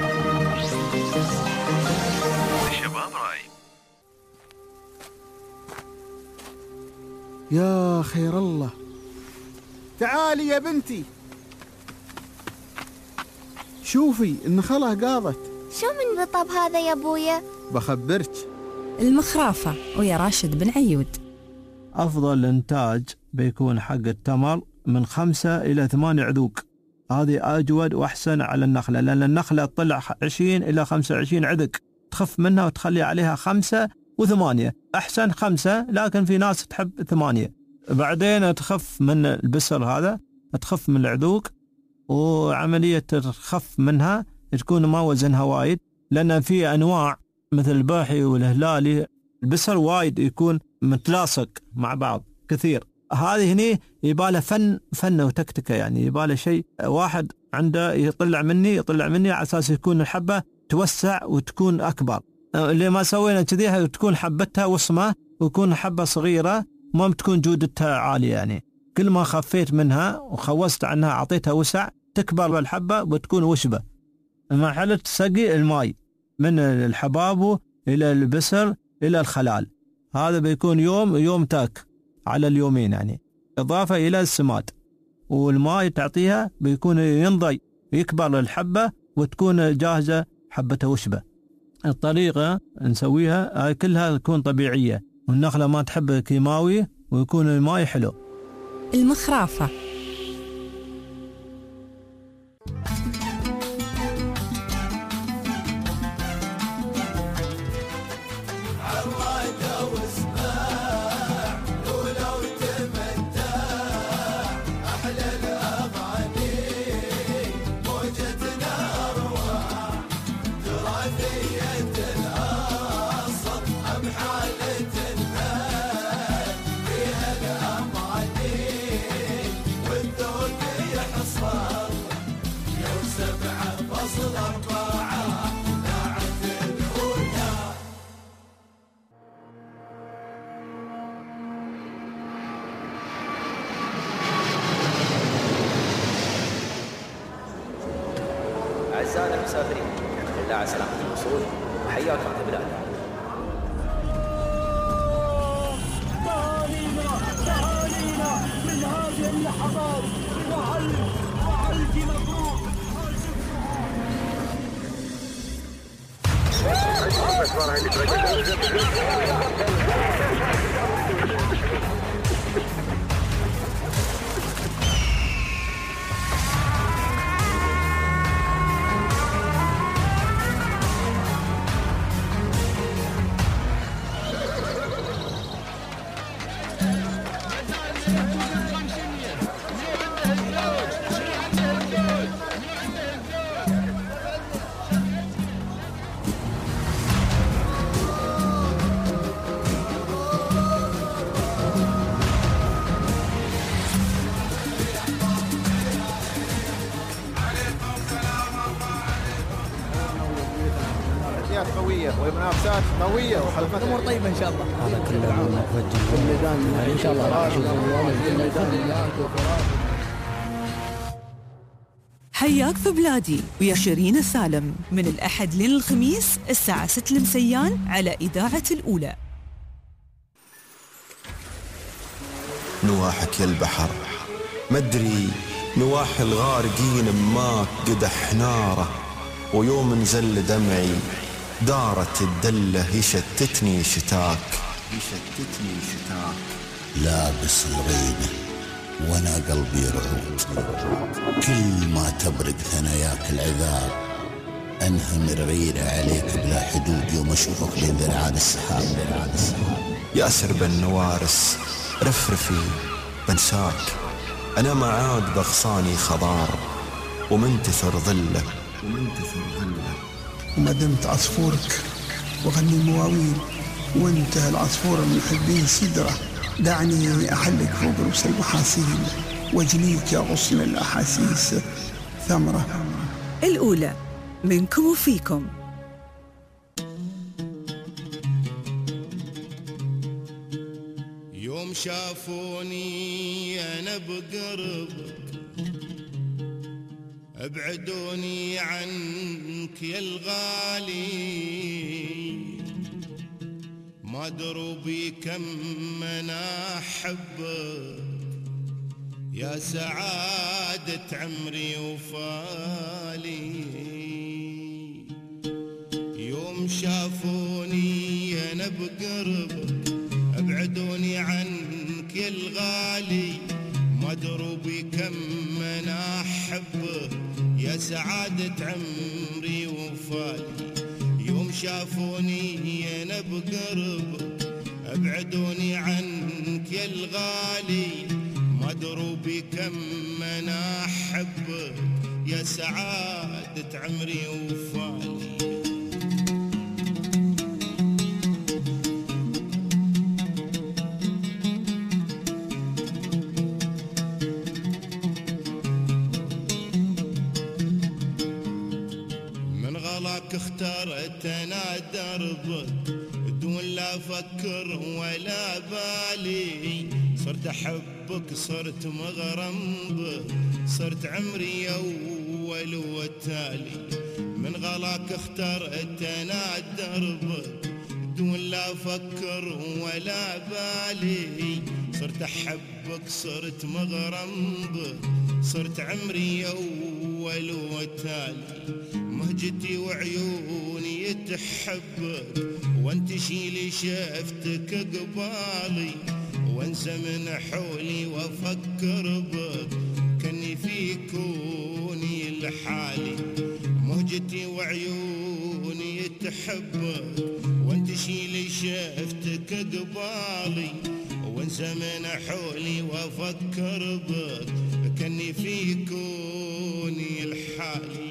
يا خير الله، تعالي يا بنتي، شوفي النخلة قاضت. شو من رطب هذا يا ابويا؟ بخبرك. المخرافة ويا راشد بن عيود. أفضل إنتاج بيكون حق التمر من خمسة إلى ثمانية عذوق. هذه أجود وأحسن على النخلة، لأن النخلة تطلع عشرين إلى خمسة وعشرين عذق، تخف منها وتخلي عليها خمسة وثمانية. أحسن خمسة، لكن في ناس تحب ثمانية. بعدين تخف من البسر هذا، تخف من العذوق، وعملية تخف منها تكون ما وزنها وايد، لأن في أنواع مثل الباحي والهلالي البسر وايد يكون متلاصق مع بعض كثير. هذه هني يباله فن فن وتكتكة، يعني يباله شيء واحد عنده يطلع مني يطلع مني على أساس يكون الحبة توسع وتكون أكبر. اللي ما سوينا كذي تكون حبتها وصمة ويكون حبة صغيرة ما بتكون جودتها عالية. يعني كل ما خفيت منها وخوست عنها أعطيتها وسع تكبر الحبة وتكون وشبة. مرحلة سقي الماء من الحباب إلى البسر إلى الخلال، هذا بيكون يوم يوم تاك على اليومين، يعني إضافة إلى السماد. والماء تعطيها بيكون ينضي يكبر الحبة وتكون جاهزة حبة وشبة. الطريقة نسويها كلها تكون طبيعية، والنخلة ما تحب كيماوي، ويكون الماء حلو. المخرافة. أعزائنا المسافرين، لله على سلامة الوصول، وحياكم في بلادنا. تعالينا تعالينا من هذه اللحظات، وألف وألف مبروك. قوية والمنافسات قوية وحلقات الأمور طيبة إن شاء الله. هذا كله موجه في الميدان إن شاء الله. حياك في بلادي ويا شيرين السالم من الأحد للخميس الساعة ستة المسيان على إذاعة الأولى. نواحك يا البحر مدري، نواح الغارقين ماك قدح ناره، ويوم نزل دمعي دارت الدلة يشتتني شتاك يشتتني شتاك. لابس الغيبة وانا أنا قلبي يرعود، كل ما تبرق ثناياك العذاب أنهمر غيرة عليك بلا حدود، يوم أشوفك بين ذرعان السحاب. يا سرب النوارس رفرفي بنساك، أنا ما عاد بغصاني خضار ومنتثر ظله ومنتثر ظله وما دمت عصفورك وغني مواويل، وانتهى العصفور المحبين سدرة، دعني أحلك فوق رؤوس المحاسين واجنيك يا غصن الأحاسيس ثمرة. الأولى منكم وفيكم. يوم شافوني أنا بقربك ابعدوني عنك يا الغالي، ما دروا بي كم أنا أحبك يا سعادة عمري وفالي. يوم شافوني أنا بقربك ابعدوني عنك يا الغالي، ما دروا بي كم أنا أحبك يا سعادة عمري وفالي. يوم شافوني أنا بقربك ابعدوني عنك يا الغالي، ما دروا بي كم أنا أحبك يا سعادة عمري وفالي. اخترت انا دربك دون لا افكر ولا بالي، صرت احبك صرت مغرم بك، صرت عمري اول والتالي. من غلاك اخترت انا دربك دون لا افكر ولا بالي، صرت احبك صرت مغرم بك، صرت عمري اول والتالي. مهجتي وعيوني تحبك وانت شيلي شفتك قبالي، وانسى من حولي وافكر بك كني في كوني لحالي. مهجتي وعيوني تحبك وانت شيلي شفتك قبالي، وانسى من حولي وافكر بك كني في كوني الحالي.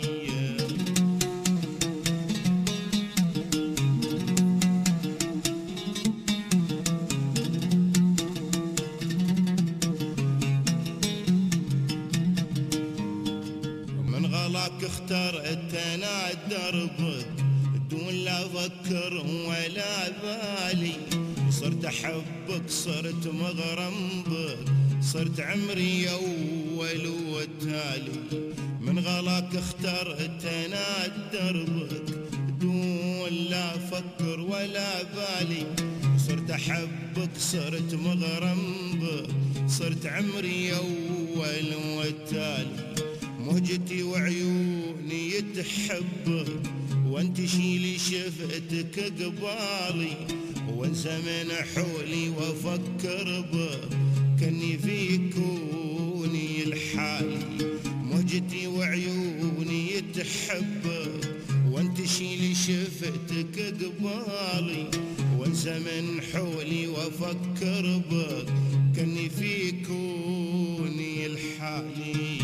اخترت انا دربك دون لا افكر ولا بالي، صرت احبك صرت مغرم بك، صرت عمري اول والتالي. من غلاك اخترت انا دربك دون لا افكر ولا بالي، صرت احبك صرت مغرم بك، صرت عمري اول والتالي. مهجتي وعيوني تحبك وانت شيلي شفتك قبالي، وانسى من حولي وافكر بك كني في كوني الحالي. مهجتي وعيوني تحبك وانت شيلي شفتك قبالي، وانسى من حولي وافكر بك كني في كوني الحالي.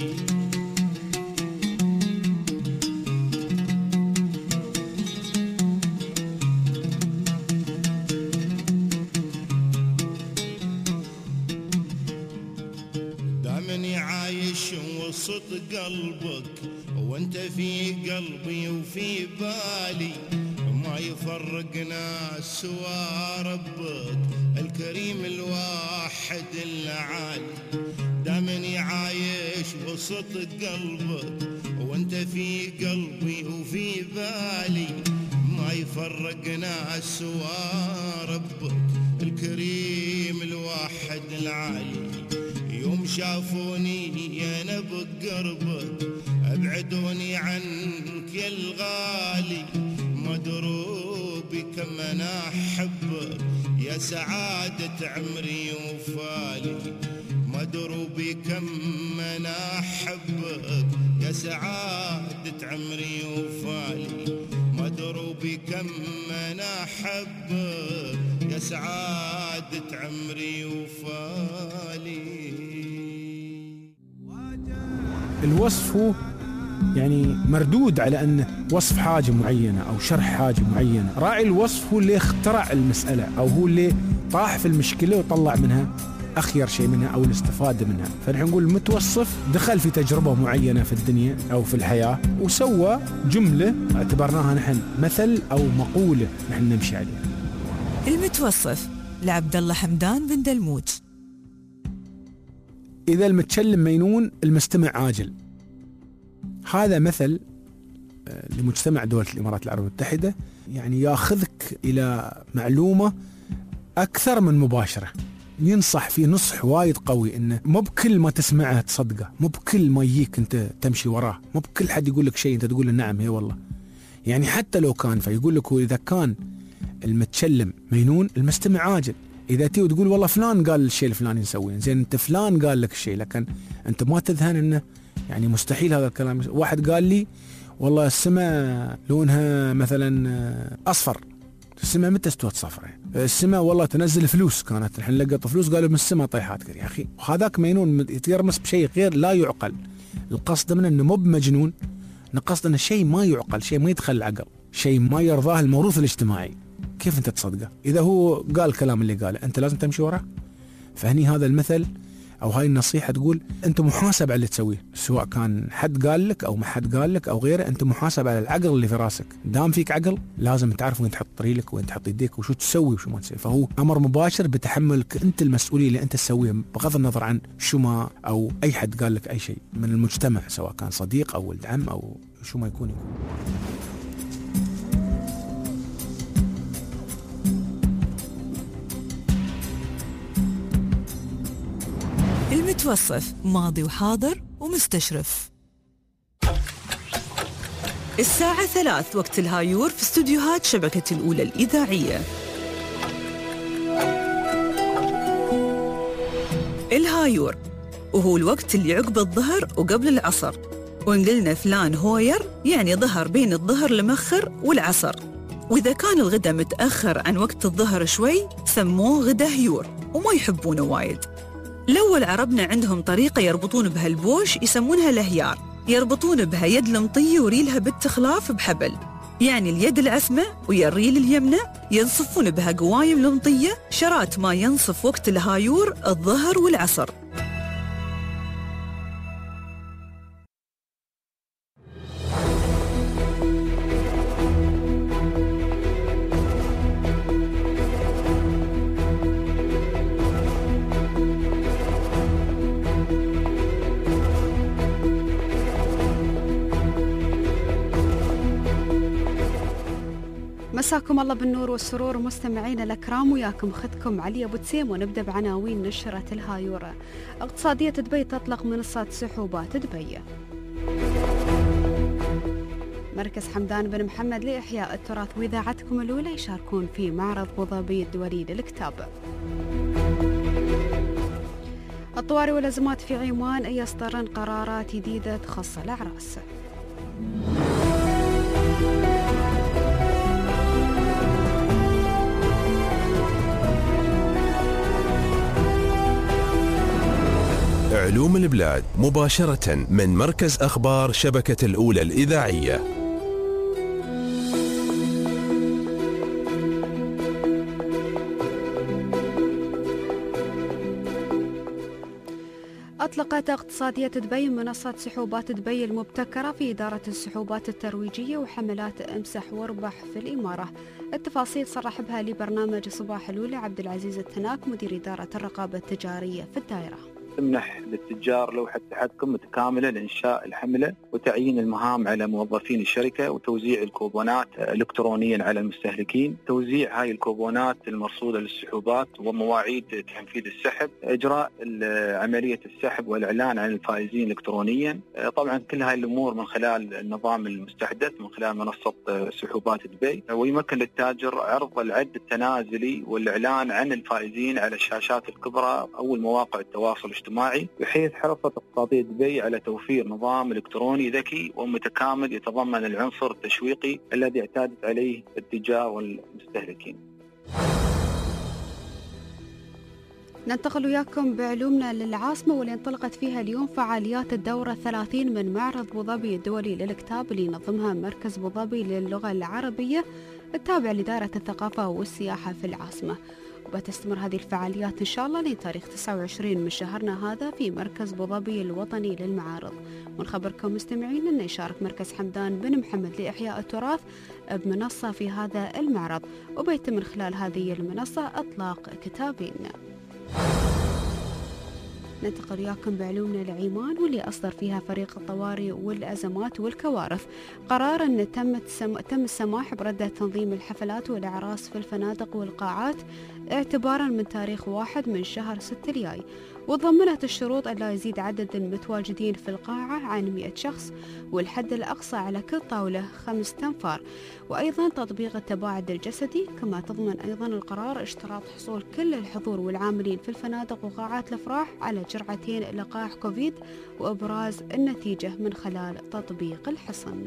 وسط قلبك وانت في قلبي وفي بالي، ما يفرقنا سوى ربك الكريم الواحد العالي. دامني عايش وسط قلبك وانت في قلبي وفي بالي، ما يفرقنا سوى ربك الكريم الواحد العالي. يوم شافوني انا بقربك ابعدوني عنك يا الغالي، ما دروا بكم انا احبك يا سعادة عمري وفالي. ما دروبي كم انا احبك يا سعادة عمري وفالي، ما دروبي كم انا احبك يا سعادة عمري وفالي. الوصف هو يعني مردود على أنه وصف حاجة معينة أو شرح حاجة معينة. راعي الوصف هو اللي اخترع المسألة أو هو اللي طاح في المشكلة وطلع منها أخير شيء منها أو الاستفادة منها. فنحن نقول المتوصف دخل في تجربة معينة في الدنيا أو في الحياة وسوى جملة اعتبرناها نحن مثل أو مقولة نحن نمشي عليها. المتوصف لعبد الله حمدان بن دلموج. إذا المتكلم مينون المستمع عاجل. هذا مثل لمجتمع دولة الإمارات العربية المتحدة، يعني ياخذك إلى معلومة أكثر من مباشرة، ينصح فيه نصح وايد قوي إنه مو بكل ما تسمعه تصدقه، مو بكل ما يجيك أنت تمشي وراه، مو بكل حد يقول لك شيء أنت تقول له نعم هي والله. يعني حتى لو كان فيقول لك هو إذا كان المتكلم مينون المستمع عاجل. إذا تي وتقول والله فلان قال الشيء الفلاني نسويه، زين أنت فلان قال لك الشيء لكن أنت ما تذهن إنه يعني مستحيل هذا الكلام. واحد قال لي والله السماء لونها مثلا أصفر، السماء متى استوت صفرة؟ السماء والله تنزل فلوس، كانت الحين لقط فلوس قالوا من السماء طيحات. يا أخي هذاك مينون يترمس بشيء غير لا يعقل. القصد منه إنه مو بمجنون، نقصد إنه شيء ما يعقل، شيء ما يدخل العقل، شيء ما يرضاه الموروث الاجتماعي. كيف أنت تصدقه؟ إذا هو قال الكلام اللي قاله أنت لازم تمشي وراه. فهني هذا المثل أو هاي النصيحة تقول أنت محاسب على اللي تسويه، سواء كان حد قال لك أو ما حد قال لك أو غيره، أنت محاسب على العقل اللي في راسك. دام فيك عقل لازم تعرف وين تحط ريلك وين تحط يديك وشو تسوي وشو ما تسوي. فهو أمر مباشر بتحملك أنت المسؤولية اللي أنت تسويها بغض النظر عن شو ما أو أي حد قال لك أي شيء من المجتمع، سواء كان صديق أو ولد عم أو شو ما يكون يكون. المتوصف ماضي وحاضر ومستشرف. الساعة ثلاث وقت الهايور في استوديوهات شبكة الأولى الإذاعية. الهايور وهو الوقت اللي عقب الظهر وقبل العصر، وإن قلنا فلان هوير يعني ظهر بين الظهر المؤخر والعصر. وإذا كان الغدا متأخر عن وقت الظهر شوي سموه غدا هيور وما يحبونه وايد. الأول عربنا عندهم طريقة يربطون بها البوش يسمونها الهيار، يربطون بها يد المطية وريلها بالتخلاف بحبل، يعني اليد العسمة ويا الريل اليمنى ينصفون بها قوايم المطية شرات ما ينصف وقت الهايور الظهر والعصر. مساكم الله بالنور والسرور مستمعين الأكرام، وياكم أختكم علي أبو تسيم، ونبدأ بعناوين نشرة الهايورة. اقتصادية دبي تطلق منصات سحوبات دبي. مركز حمدان بن محمد لإحياء التراث وإذاعتكم الأولى يشاركون في معرض أبوظبي الدولي للكتاب. الطوارئ والأزمات في عمان يصدرن قرارات جديدة تخص الأعراس. علوم البلاد مباشرة من مركز أخبار شبكة الأولى الإذاعية. أطلقت اقتصادية دبي منصة سحوبات دبي المبتكرة في إدارة السحوبات الترويجية وحملات امسح واربح في الإمارة. التفاصيل صرح بها لبرنامج صباح الأولى عبد العزيز التناك مدير إدارة الرقابة التجارية في الدائرة. تمنح للتجار لوحة تحكم متكاملة لإنشاء الحملة وتعيين المهام على موظفين الشركة وتوزيع الكوبونات إلكترونيا على المستهلكين، توزيع هاي الكوبونات المرصودة للسحوبات ومواعيد تنفيذ السحب، إجراء عملية السحب والإعلان عن الفائزين إلكترونيا. طبعا كل هاي الأمور من خلال النظام المستحدث من خلال منصة سحوبات دبي، ويمكن للتاجر عرض العد التنازلي والإعلان عن الفائزين على الشاشات الكبرى أو المواقع التواصل الاجتماعي الاجتماعي، بحيث حرصت اقتصادية دبي على توفير نظام إلكتروني ذكي ومتكامل يتضمن العنصر التشويقي الذي اعتادت عليه التجار والمستهلكين. ننتقل وياكم بعلومنا للعاصمة، واللي انطلقت فيها اليوم فعاليات الدورة الثلاثين من معرض أبوظبي الدولي للكتاب اللي ينظمها مركز أبوظبي للغة العربية التابع لدائرة الثقافة والسياحة في العاصمة. وبتستمر هذه الفعاليات إن شاء الله لتاريخ تسعة وعشرين من شهرنا هذا في مركز أبوظبي الوطني للمعارض. ونخبركم مستمعين أن يشارك مركز حمدان بن محمد لإحياء التراث بمنصة في هذا المعرض، وبيتم من خلال هذه المنصة إطلاق كتابين. ننتقل وياكم بعلومنا لعيمان، واللي أصدر فيها فريق الطوارئ والأزمات والكوارث قرار أن تم تم السماح بردة تنظيم الحفلات والأعراس في الفنادق والقاعات اعتبارا من تاريخ واحد من شهر ستة الجاي، وتضمنت الشروط أن لا يزيد عدد المتواجدين في القاعة عن مئة شخص، والحد الأقصى على كل طاولة خمس تنفار، وأيضا تطبيق التباعد الجسدي. كما تضمن أيضا القرار اشتراط حصول كل الحضور والعاملين في الفنادق وقاعات الأفراح على جرعتين لقاح كوفيد، وإبراز النتيجة من خلال تطبيق الحصن.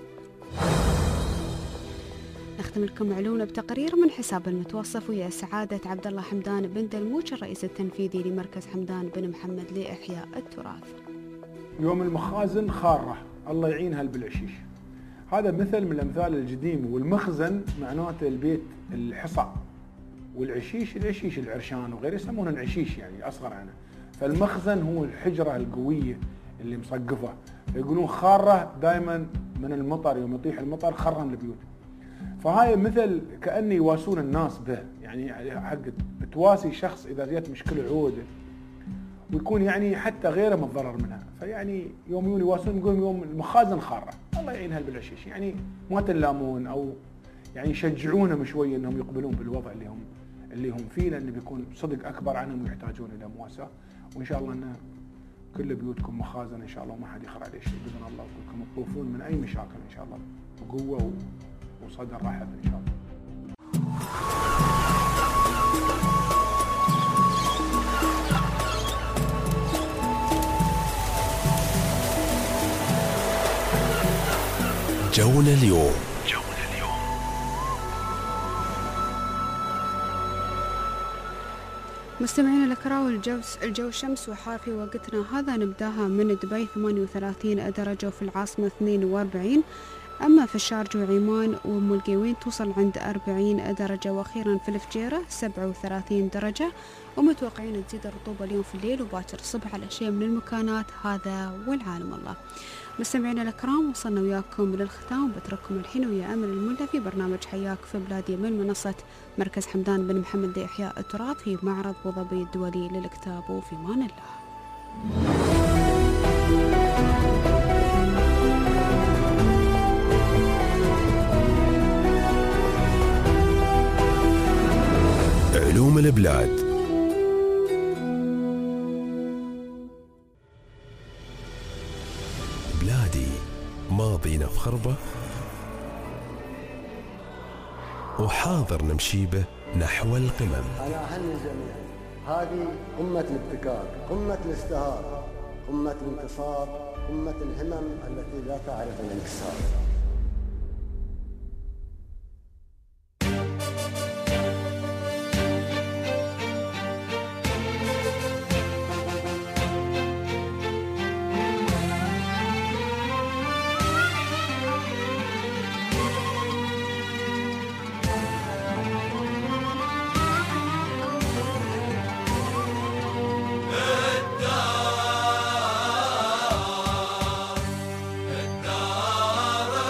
نختم لكم علومنا بتقرير من حساب المتوصف ويا سعادة عبد الله حمدان بن دلموج الرئيس التنفيذي لمركز حمدان بن محمد لإحياء التراث. يوم المخازن خارة الله يعينها بالعشيش، هذا مثل من الأمثال القديمة، والمخزن معناته البيت الحصى، والعشيش العشيش العرشان وغيره يسمونه العشيش يعني أصغر عنه، فالمخزن هو الحجرة القوية اللي مصقفة، فيقولون خارة دائما من المطر، يوم يطيح المطر خرم البيوت. فهاي مثل كأني يواسون الناس به، يعني حق تواسي شخص إذا جت مشكلة عودة ويكون يعني حتى غيره متضرر منها، فيعني يوم يقول يواسون يقول يوم المخازن خارة الله يعينها بالعشيش، يعني ما تلامون أو يعني يشجعونهم شوية إنهم يقبلون بالوضع اللي هم اللي هم فيه، لأنه بيكون صدق أكبر عنهم ويحتاجون إلى مواساة. وإن شاء الله أن كل بيوتكم مخازن إن شاء الله وما حد يخر عليه شيء بإذن الله، وكلكم تطوفون من أي مشاكل إن شاء الله بقوة وصدر رحب إن شاء الله. جولة اليوم. مستمعينا الكرام، الجو الجو شمس وحار في وقتنا هذا. نبداها من دبي ثمانية وثلاثين درجة، وفي العاصمة اثنين وأربعين، أما في الشارجة وعمان وأم القوين توصل عند أربعين درجة، وأخيرا في الفجيرة سبعة وثلاثين درجة، ومتوقعين تزيد الرطوبة اليوم في الليل وباكر الصبح على شيء من المكانات. هذا والعالم الله. مستمعينا الكرام، وصلنا وياكم للختام، بترككم الحين ويا أمل الملا في برنامج حياك في بلادي من منصة مركز حمدان بن محمد لإحياء التراث في معرض أبوظبي الدولي للكتاب، وفي مان الله. علوم البلاد. بلادي ماضينا في خربة وحاضر نمشي به نحو القمم. أنا أهني الجميع، هذه قمة الابتكار، قمة الازدهار، قمة الانتصار، قمة الهمم التي لا تعرف الانكسار. الدار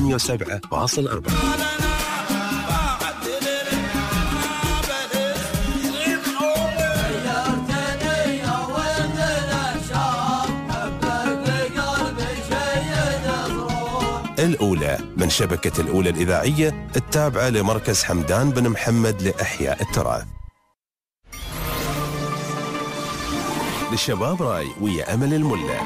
ثمانية وسبعة فاصل أربعة. الأولى من شبكة الأولى الإذاعية التابعة لمركز حمدان بن محمد لإحياء التراث. للشباب راي ويا أمل الملا.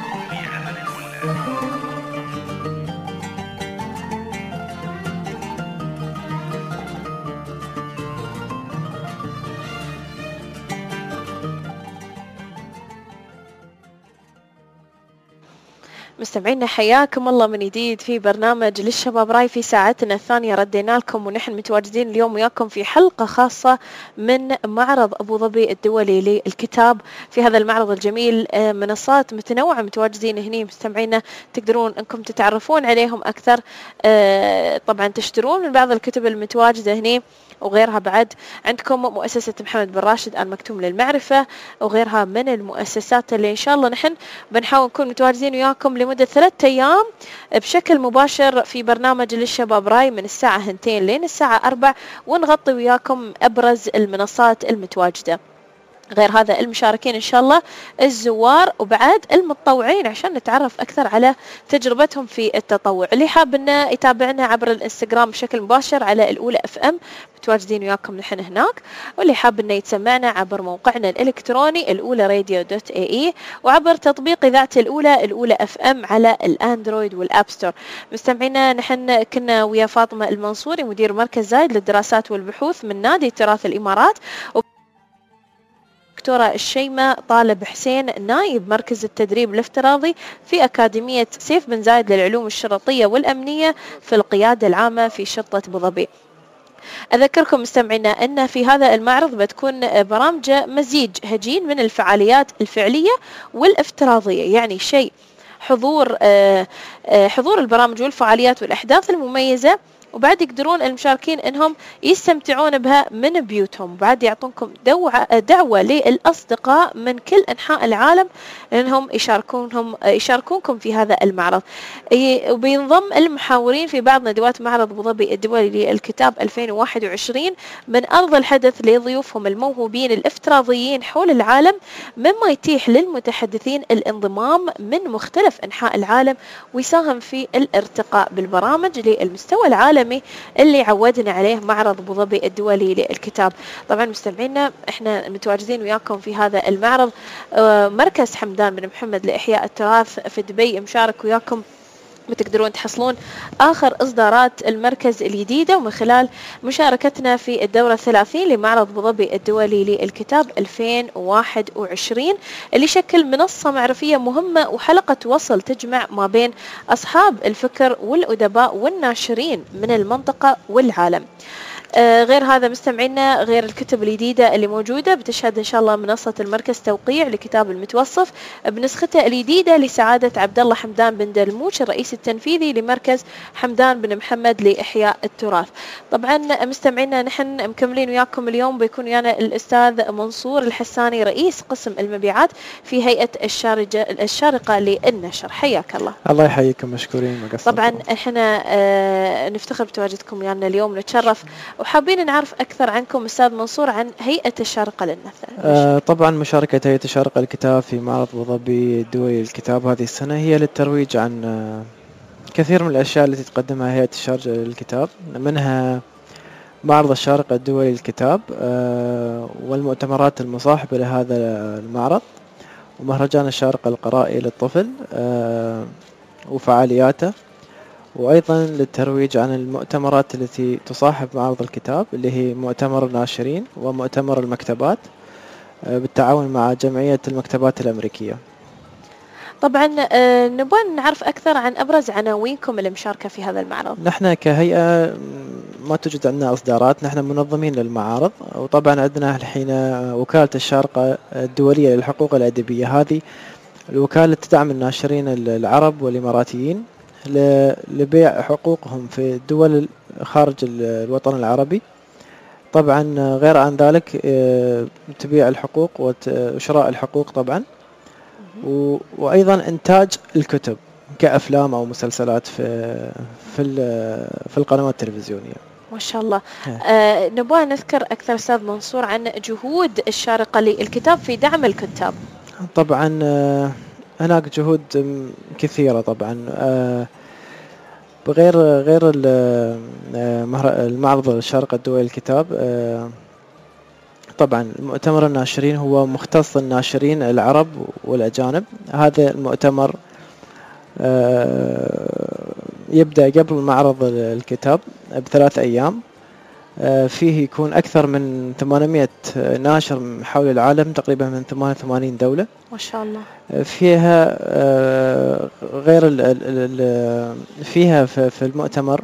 مستمعينا حياكم الله من جديد في برنامج للشباب راي. في ساعتنا الثانية ردينا لكم ونحن متواجدين اليوم وياكم في حلقة خاصة من معرض أبو ظبي الدولي للكتاب. في هذا المعرض الجميل منصات متنوعة متواجدين هني مستمعينا، تقدرون أنكم تتعرفون عليهم أكثر، طبعا تشترون من بعض الكتب المتواجدة هني وغيرها. بعد عندكم مؤسسة محمد بن راشد آل مكتوم للمعرفة وغيرها من المؤسسات اللي إن شاء الله نحن بنحاول نكون متواجدين وياكم لمدة ثلاثة أيام بشكل مباشر في برنامج للشباب راي من الساعة هنتين لين الساعة أربع، ونغطي وياكم أبرز المنصات المتواجدة. غير هذا المشاركين إن شاء الله الزوار وبعد المتطوعين عشان نتعرف أكثر على تجربتهم في التطوع. اللي حاب إنه يتابعنا عبر الانستغرام بشكل مباشر على الأولى اف ام متواجدين وياكم نحن هناك، واللي حاب إنه يتسمعنا عبر موقعنا الإلكتروني الأولى راديو دوت اي اي، وعبر تطبيق إذاعة الأولى الأولى اف ام على الأندرويد والأب ستور. مستمعينا نحن كنا ويا فاطمة المنصوري مدير مركز زايد للدراسات والبحوث من نادي تراث الإمارات، دكتورة الشيمة طالب حسين نائب مركز التدريب الافتراضي في أكاديمية سيف بن زايد للعلوم الشرطية والأمنية في القيادة العامة في شرطة أبو ظبي. أذكركم مستمعينا أن في هذا المعرض بتكون برامج مزيج هجين من الفعاليات الفعلية والافتراضية، يعني شيء حضور حضور البرامج والفعاليات والأحداث المميزة، وبعد يقدرون المشاركين انهم يستمتعون بها من بيوتهم، وبعد يعطونكم دعوة للأصدقاء من كل أنحاء العالم انهم يشاركونهم يشاركونكم في هذا المعرض. وبينضم المحاورين في بعض ندوات معرض أبو ظبي الدولي للكتاب ألفين وواحد وعشرين من أرض الحدث لضيوفهم الموهوبين الافتراضيين حول العالم، مما يتيح للمتحدثين الانضمام من مختلف أنحاء العالم ويساهم في الارتقاء بالبرامج للمستوى العالمي اللي عودنا عليه معرض أبو ظبي الدولي للكتاب. طبعا مستمعينا احنا متواجدين وياكم في هذا المعرض، مركز حمدان بن محمد لإحياء التراث في دبي مشارك وياكم، وتقدرون تحصلون آخر إصدارات المركز الجديدة ومن خلال مشاركتنا في الدورة الثلاثين لمعرض أبو ظبي الدولي للكتاب ألفين وواحد وعشرين، اللي شكل منصة معرفية مهمة وحلقة وصل تجمع ما بين أصحاب الفكر والأدباء والناشرين من المنطقة والعالم. آه غير هذا مستمعينا، غير الكتب الجديدة اللي موجودة بتشهد إن شاء الله منصة المركز توقيع لكتاب المتوصف بنسخته الجديدة لسعادة عبد الله حمدان بن دلموش الرئيس التنفيذي لمركز حمدان بن محمد لإحياء التراث. طبعا مستمعينا نحن مكملين وياكم اليوم، بيكون ويانا الأستاذ منصور الحساني رئيس قسم المبيعات في هيئة الشارجة الشارقة للنشر. حياك الله. الله يحييكم، مشكورين. طبعا احنا آه نفتخر بتواجدكم ويانا اليوم، نتشرف وحابين نعرف أكثر عنكم أستاذ منصور عن هيئة الشارقة للنثر. آه طبعا مشاركة هيئة الشارقة للكتاب في معرض أبو ظبي الدولي للكتاب هذه السنة هي للترويج عن آه كثير من الأشياء التي تقدمها هيئة الشارقة للكتاب، منها معرض الشارقة الدولي للكتاب آه والمؤتمرات المصاحبة لهذا المعرض، ومهرجان الشارقة القرائي للطفل آه وفعالياته، وأيضا للترويج عن المؤتمرات التي تصاحب معرض الكتاب اللي هي مؤتمر الناشرين ومؤتمر المكتبات بالتعاون مع جمعية المكتبات الأمريكية. طبعا نبغى نعرف أكثر عن أبرز عناوينكم المشاركة في هذا المعرض. نحن كهيئة ما توجد عندنا إصدارات، نحن منظمين للمعارض، وطبعا عندنا الحين وكالة الشارقة الدولية للحقوق الأدبية، هذه الوكالة تدعم الناشرين العرب والإماراتيين لبيع حقوقهم في الدول خارج الوطن العربي. طبعا غير عن ذلك تبيع الحقوق وشراء الحقوق طبعا، وأيضا إنتاج الكتب. كأفلام أو مسلسلات في في في القنوات التلفزيونية. ما شاء الله. آه نبغى نذكر أكثر أستاذ منصور عن جهود الشارقة للكتاب في دعم الكتاب. طبعا آه هناك جهود كثيرة طبعا، آه غير غير المعرض الشارقة الدولي للكتاب. آه طبعا المؤتمر الناشرين هو مختص الناشرين العرب والأجانب. هذا المؤتمر يبدأ قبل معرض الكتاب بثلاث أيام، فيه يكون أكثر من ثمانمائة ناشر حول العالم، تقريبا من ثمانية وثمانين دولة. ما شاء الله. فيها غير ال فيها في المؤتمر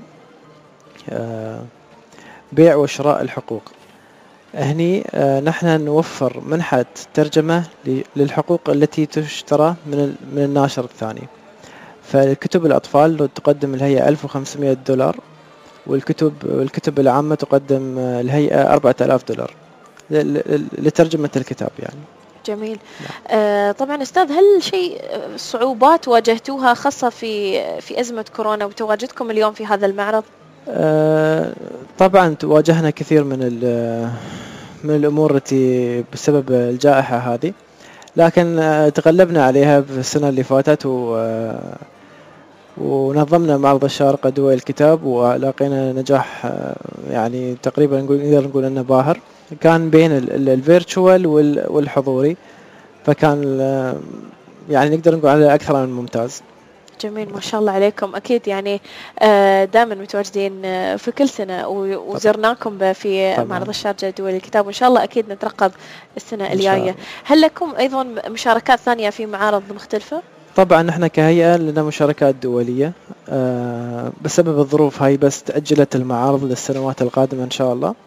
بيع وشراء الحقوق. هني نحن نوفر منحة ترجمة للحقوق التي تشترى من من الناشر الثاني. فالكتب الأطفال تقدم الهيئة ألف وخمسمائة دولار، والكتب والكتب العامة تقدم الهيئة أربعة آلاف دولار لترجمة الكتاب يعني. جميل. آه طبعا أستاذ، هل شيء صعوبات واجهتوها خاصة في في أزمة كورونا وتواجدكم اليوم في هذا المعرض؟ آه طبعا واجهنا كثير من من الأمور التي بسبب الجائحة هذه، لكن آه تغلبنا عليها في السنة اللي فاتت، و آه ونظمنا معرض الشارقة الدولي للكتاب ولاقينا نجاح آه يعني تقريبا نقول نقدر نقول انه باهر. كان بين الفيرتشوال والحضوري، فكان آه يعني نقدر نقول على اكثر من ممتاز. جميل، ما شاء الله عليكم. أكيد يعني دائما متواجدين في كل سنة، وزرناكم في طبعا. معرض الشارقة الدولي للكتاب، وإن شاء الله أكيد نترقب السنة الجاية. هل لكم أيضا مشاركات ثانية في معارض مختلفة؟ طبعا نحن كهيئة لنا مشاركات دولية، أه بسبب الظروف هاي بس تأجلت المعارض للسنوات القادمة إن شاء الله.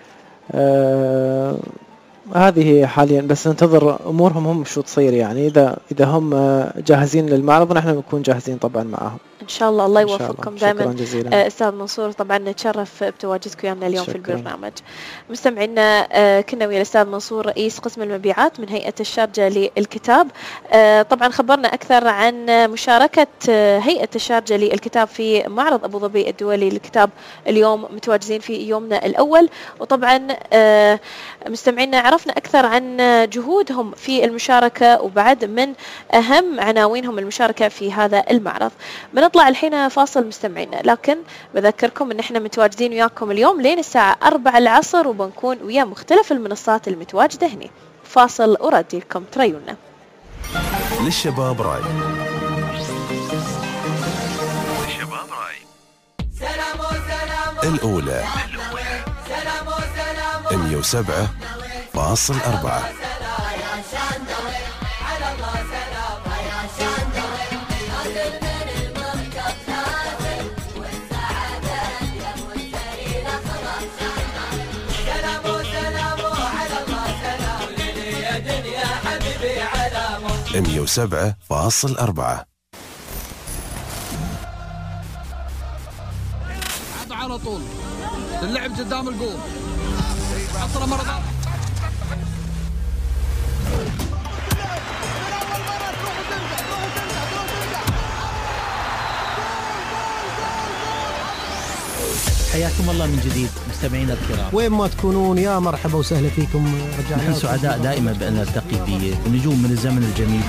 أه هذه حاليا بس ننتظر امورهم هم شو تصير، يعني اذا اذا هم جاهزين للمعرض نحن بنكون جاهزين طبعا معاهم ان شاء الله. الله يوفقكم دائما استاذ منصور. طبعا نتشرف بتواجدكم ويانا اليوم شكرا. في البرنامج. مستمعينا كنا ويا الاستاذ منصور رئيس قسم المبيعات من هيئة الشارقة للكتاب. طبعا خبرنا اكثر عن مشاركة هيئة الشارقة للكتاب في معرض ابو ظبي الدولي للكتاب اليوم، متواجدين في يومنا الاول. وطبعا مستمعينا عرفنا أكثر عن جهودهم في المشاركة، وبعد من أهم عناوينهم المشاركة في هذا المعرض. بنطلع الحين فاصل مستمعينا، لكن بذكركم أن احنا متواجدين وياكم اليوم لين الساعة أربعة العصر، وبنكون ويا مختلف المنصات المتواجدة هنا. فاصل أرديكم تريونا. للشباب راي. للشباب راي. الأولى مية وسبعة فاصل أربعة. مية وسبعة فاصل أربعة. عاد على طول اللعب قدام الجول، عطره مرة ثانية. حياكم الله من جديد مستمعينا الكرام، وين ما تكونون يا مرحبا وسهلا فيكم. رجعنا نحن سعداء دائما بأن نلتقي بنجوم من الزمن الجميل.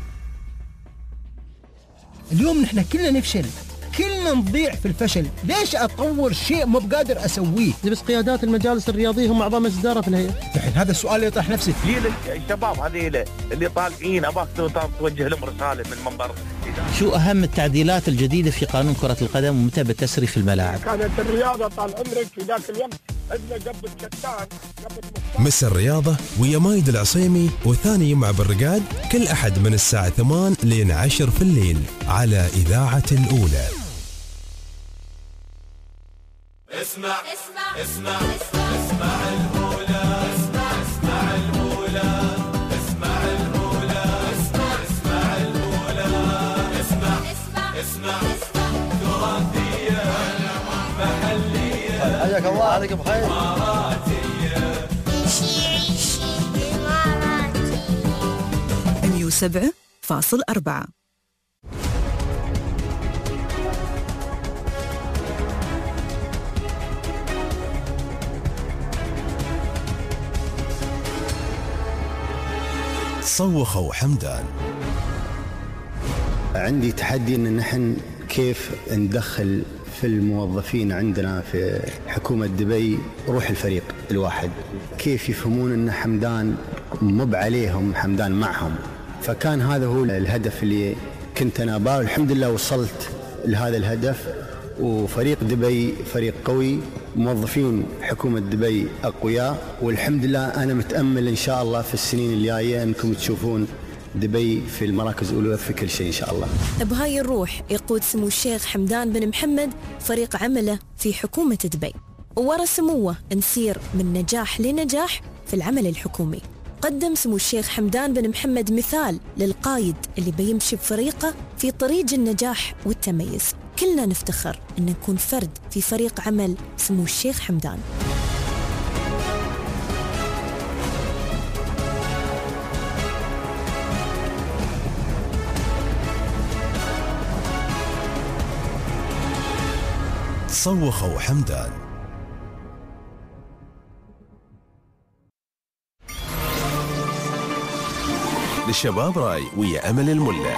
اليوم نحن كلنا نفشل، كلنا نضيع في الفشل. ليش أطور شيء مو بقادر أسويه؟ بس قيادات المجالس الرياضية هم أعضاء مجلس إدارة في الهيئة. الحين هذا السؤال اللي يطرح نفسه، ليه الشباب هذه اللي طالعين أباك توجه لهم رسالة من منبر؟ شو أهم التعديلات الجديدة في قانون كرة القدم ومتى بتسري في الملاعب؟ كانت الرياضة طال عمرك في ذاك الوقت عندنا قبل كتان مس الرياضة ويا مايد العصيمي وثاني يوم بالرقاد كل أحد من الساعة ثمان لين عشر في الليل على إذاعة الأولى. اسمع اسمع اسمع اسمع الأولى، اسمع اسمع الأولى، اسمع الأولى، اسمع اسمع الأولى، اسمع اسمع اسمع تراثية محلية. حياك الله، عليك بخير. إماراتية. عيشي عيشي إماراتي. مية وسبعة فاصل أربعة. صوخوا حمدان. عندي تحدي ان نحن كيف ندخل في الموظفين عندنا في حكومة دبي روح الفريق الواحد، كيف يفهمون ان حمدان مب عليهم، حمدان معهم. فكان هذا هو الهدف اللي كنت انا باه، الحمد لله وصلت لهذا الهدف. وفريق دبي فريق قوي، موظفين حكومة دبي أقوياء، والحمد لله أنا متأمل إن شاء الله في السنين الجاية أنكم تشوفون دبي في المراكز الأولى في كل شيء إن شاء الله. بهاي الروح يقود سمو الشيخ حمدان بن محمد فريق عمله في حكومة دبي، وورا سموه نسير من نجاح لنجاح في العمل الحكومي. قدم سمو الشيخ حمدان بن محمد مثال للقايد اللي بيمشي بفريقه في طريق النجاح والتميز. كلنا نفتخر أن نكون فرد في فريق عمل سمو الشيخ حمدان. صوخوا حمدان. للشباب راي ويا أمل الملا.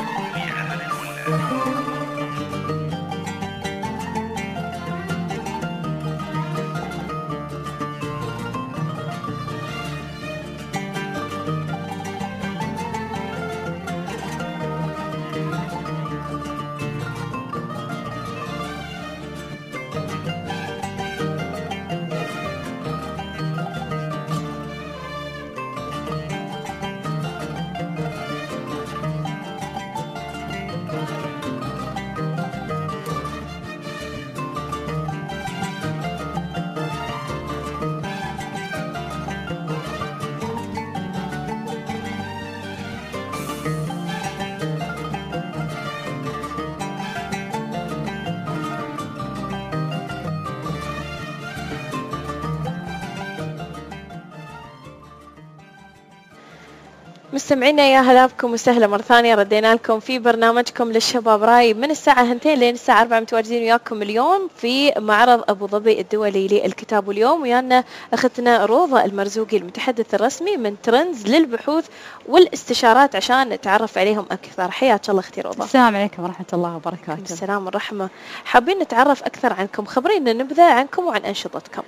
مستمعينا يا هلا بكم وسهلا مرة ثانية، ردينا لكم في برنامجكم للشباب راي من الساعة هنتين لين الساعة أربعة، متواجدين وياكم اليوم في معرض أبو ظبي الدولي للكتاب. واليوم ويانا أختنا روضة المرزوقي المتحدث الرسمي من ترندز للبحوث والاستشارات عشان نتعرف عليهم أكثر. حياك الله أختي روضة. السلام عليكم ورحمة الله وبركاته. السلام والرحمة. حابين نتعرف أكثر عنكم، خبرينا نبذة عنكم وعن أنشطتكم.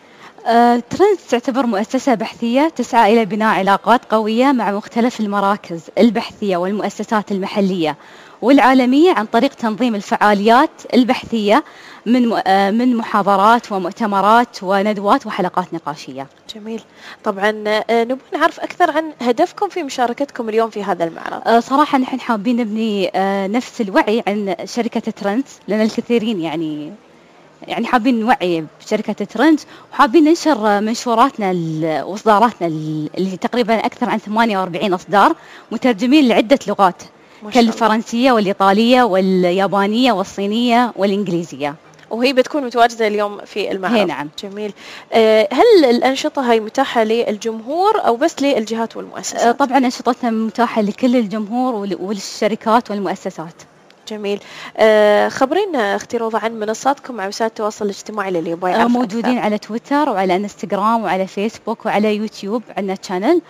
آه، ترندز تعتبر مؤسسة بحثية تسعى إلى بناء علاقات قوية مع مختلف المراكز البحثية والمؤسسات المحلية والعالمية عن طريق تنظيم الفعاليات البحثية من آه من محاضرات ومؤتمرات وندوات وحلقات نقاشية. جميل. طبعا آه نبغى نعرف أكثر عن هدفكم في مشاركتكم اليوم في هذا المعرض. آه صراحة نحن حابين نبني آه نفس الوعي عن شركة ترندز، لأن الكثيرين يعني يعني حابين نوعي بشركة ترندز، وحابين ننشر منشوراتنا واصداراتنا اللي تقريبا أكثر عن ثمانية وأربعين إصدار مترجمين لعدة لغات كالفرنسية والإيطالية واليابانية والصينية والإنجليزية. وهي بتكون متواجدة اليوم في المعرض. هي نعم. جميل. أه هل الأنشطة هي متاحة للجمهور أو بس للجهات والمؤسسات؟ أه طبعا أنشطتنا متاحة لكل الجمهور وللشركات والمؤسسات. جميل. آه خبرينا اختي روضة عن منصاتكم مع وسائل التواصل الاجتماعي اللي يبغى يعرف. آه موجودين أكثر على تويتر وعلى انستغرام وعلى فيسبوك وعلى يوتيوب، عندنا تشانل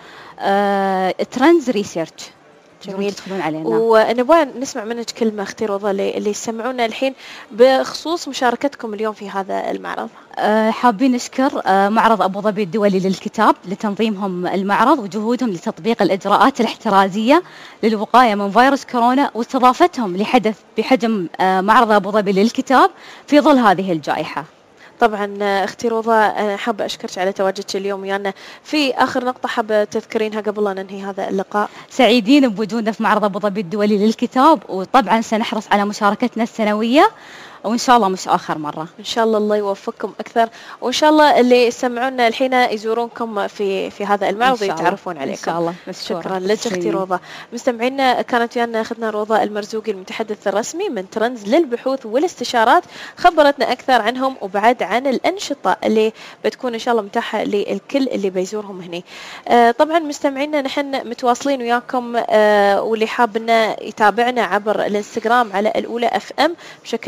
آه ترندز ريسيرش. جميل. ونبغى نسمع منك كلمة اختي روضة اللي يسمعونا الحين بخصوص مشاركتكم اليوم في هذا المعرض. أه حابين نشكر أه معرض أبو ظبي الدولي للكتاب لتنظيمهم المعرض وجهودهم لتطبيق الإجراءات الاحترازية للوقاية من فيروس كورونا واستضافتهم لحدث بحجم أه معرض أبو ظبي للكتاب في ظل هذه الجائحة. طبعا اختي روضة أنا حابة أشكرك على تواجدك اليوم ويانا. في آخر نقطة حابة تذكرينها قبل لا ننهي هذا اللقاء؟ سعيدين بوجودنا في معرض أبو ظبي الدولي للكتاب، وطبعا سنحرص على مشاركتنا السنوية وإن شاء الله مش آخر مرة. إن شاء الله الله يوفقكم أكثر، وإن شاء الله اللي يسمعونا الحين يزورونكم في في هذا المعرض ويتعرفون عليكم. إن شاء الله. شكرا لك أختي روضة. مستمعينا كانت ويانا أخذنا روضة المرزوقي المتحدث الرسمي من ترندز للبحوث والاستشارات، خبرتنا أكثر عنهم وبعد عن الأنشطة اللي بتكون إن شاء الله متاحة للكل اللي بيزورهم هنا. آه طبعا مستمعينا نحن متواصلين وياكم، آه واللي حاب إنه يتابعنا عبر الانستغرام على الأولى اف ام بشكل مباشر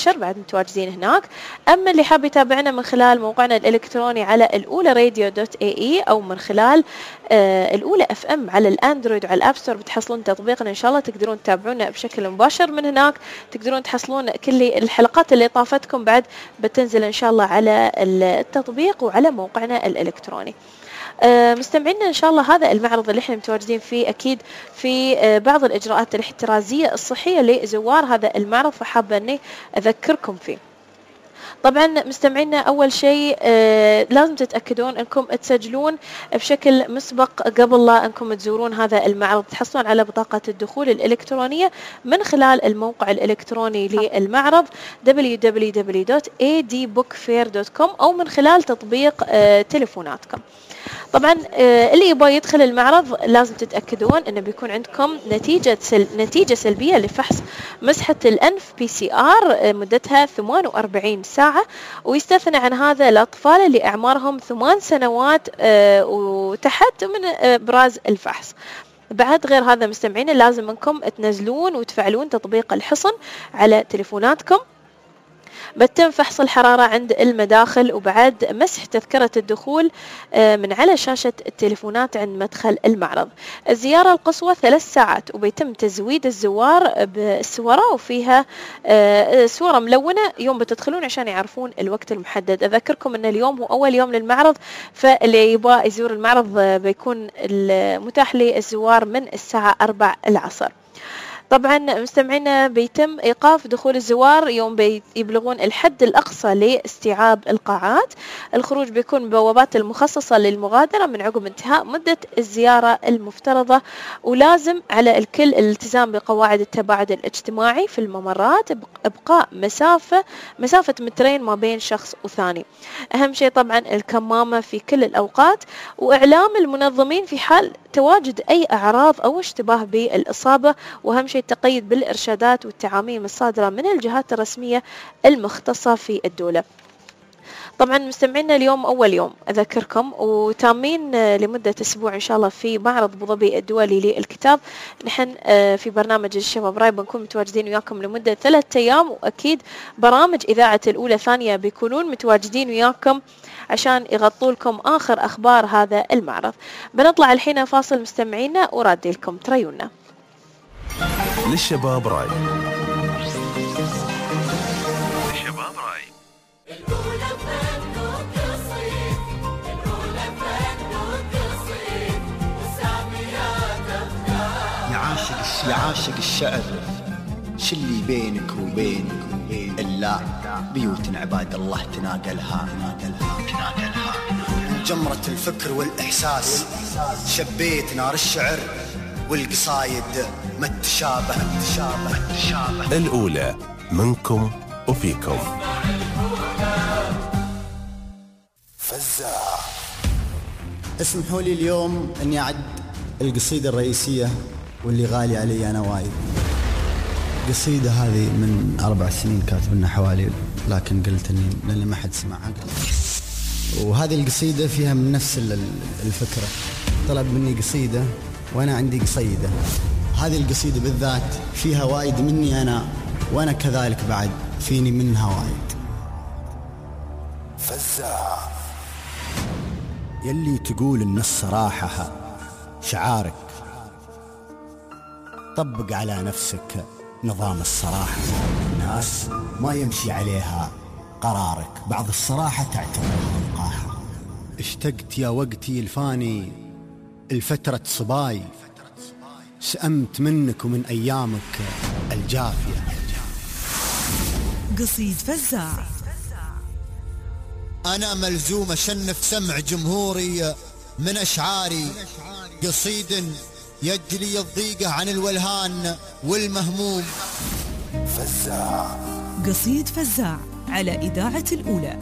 مباشر بعد متواجدين هناك. أما اللي حاب يتابعنا من خلال موقعنا الإلكتروني على الأولى راديو دوت اي اي أو من خلال آه الأولى اف ام على الأندرويد وعلى الأب ستور بتحصلون تطبيقنا إن شاء الله، تقدرون تتابعونا بشكل مباشر من هناك. تقدرون تحصلون كل الحلقات اللي طافتكم بعد بتنزل إن شاء الله على التطبيق وعلى موقعنا الإلكتروني. مستمعينا إن شاء الله هذا المعرض اللي احنا متواجدين فيه أكيد في بعض الإجراءات الاحترازية الصحية لزوار هذا المعرض، فحابة أني أذكركم فيه. طبعا مستمعينا أول شيء آه لازم تتأكدون أنكم تسجلون بشكل مسبق قبل لا أنكم تزورون هذا المعرض. تحصلون على بطاقة الدخول الإلكترونية من خلال الموقع الإلكتروني للمعرض دبليو دبليو دبليو دوت اي دي بوك فير دوت كوم أو من خلال تطبيق آه تليفوناتكم. طبعا آه اللي يبغى يدخل المعرض لازم تتأكدون أنه بيكون عندكم نتيجة سل... نتيجة سلبية لفحص مسحة الأنف بي سي آر آه مدتها ثمانية وأربعين ساعة، ويستثنى عن هذا الأطفال اللي أعمارهم ثمان سنوات آه وتحت من آه براز الفحص. بعد غير هذا مستمعين لازم منكم تنزلون وتفعلون تطبيق الحصن على تليفوناتكم. بتم فحص الحرارة عند المداخل، وبعد مسح تذكرة الدخول من على شاشة التليفونات عند مدخل المعرض. الزيارة القصوى ثلاث ساعات، وبيتم تزويد الزوار بالسورة وفيها صورة ملونة يوم بتدخلون عشان يعرفون الوقت المحدد. أذكركم أن اليوم هو أول يوم للمعرض، فاللي يبغى يزور المعرض بيكون متاح للزوار من الساعة أربعة العصر. طبعا مستمعينا بيتم إيقاف دخول الزوار يوم بيبلغون الحد الأقصى لاستيعاب القاعات. الخروج بيكون بوابات المخصصة للمغادرة من عقب انتهاء مدة الزيارة المفترضة، ولازم على الكل الالتزام بقواعد التباعد الاجتماعي في الممرات، إبقاء مسافة مسافة مترين ما بين شخص وثاني. أهم شيء طبعا الكمامة في كل الأوقات، وإعلام المنظمين في حال تواجد أي أعراض أو اشتباه بالإصابة، وأهم شيء التقيد بالإرشادات والتعاميم الصادرة من الجهات الرسمية المختصة في الدولة. طبعا مستمعينا اليوم أول يوم أذكركم، وتامين لمدة أسبوع إن شاء الله في معرض أبو ظبي الدولي للكتاب. نحن في برنامج الشباب راي بنكون متواجدين وياكم لمدة ثلاثة أيام، وأكيد برامج إذاعة الأولى ثانية بيكونون متواجدين وياكم عشان يغطوا لكم آخر أخبار هذا المعرض. بنطلع الحين فاصل مستمعينا ورادي لكم تريونا. للشباب راي. للشباب راي. يا عاشق يا عاشق الشعر، شلي بينك وبين إلا بيوت عباد الله تناقلها تناقلها من جمرة الفكر والإحساس شبيت نار الشعر والقصايد ما تشابه تشابه. الأولى منكم وفيكم. فزاع. اسمحوا لي اليوم أني أعد القصيدة الرئيسية واللي غالي علي أنا وايد. قصيدة هذه من أربع سنين كاتبنا حوالي، لكن قلت أني لأن ما حد سمعها. وهذه القصيدة فيها من نفس الفكرة. طلب مني قصيدة وأنا عندي قصيدة. هذه القصيدة بالذات فيها وايد مني أنا، وأنا كذلك بعد فيني منها وايد. فزاع. يلي تقول إن الصراحة شعارك، طبق على نفسك نظام الصراحة. الناس ما يمشي عليها قرارك، بعض الصراحة تعتبرها وقاحة. اشتقت يا وقتي الفاني الفترة صباي، سأمت منك ومن أيامك الجافية. قصيد فزاع. أنا ملزوم أشنف سمع جمهوري من أشعاري، قصيد يجلي الضيقة عن الولهان والمهموم. فزاع. قصيد فزاع على إذاعة الأولى.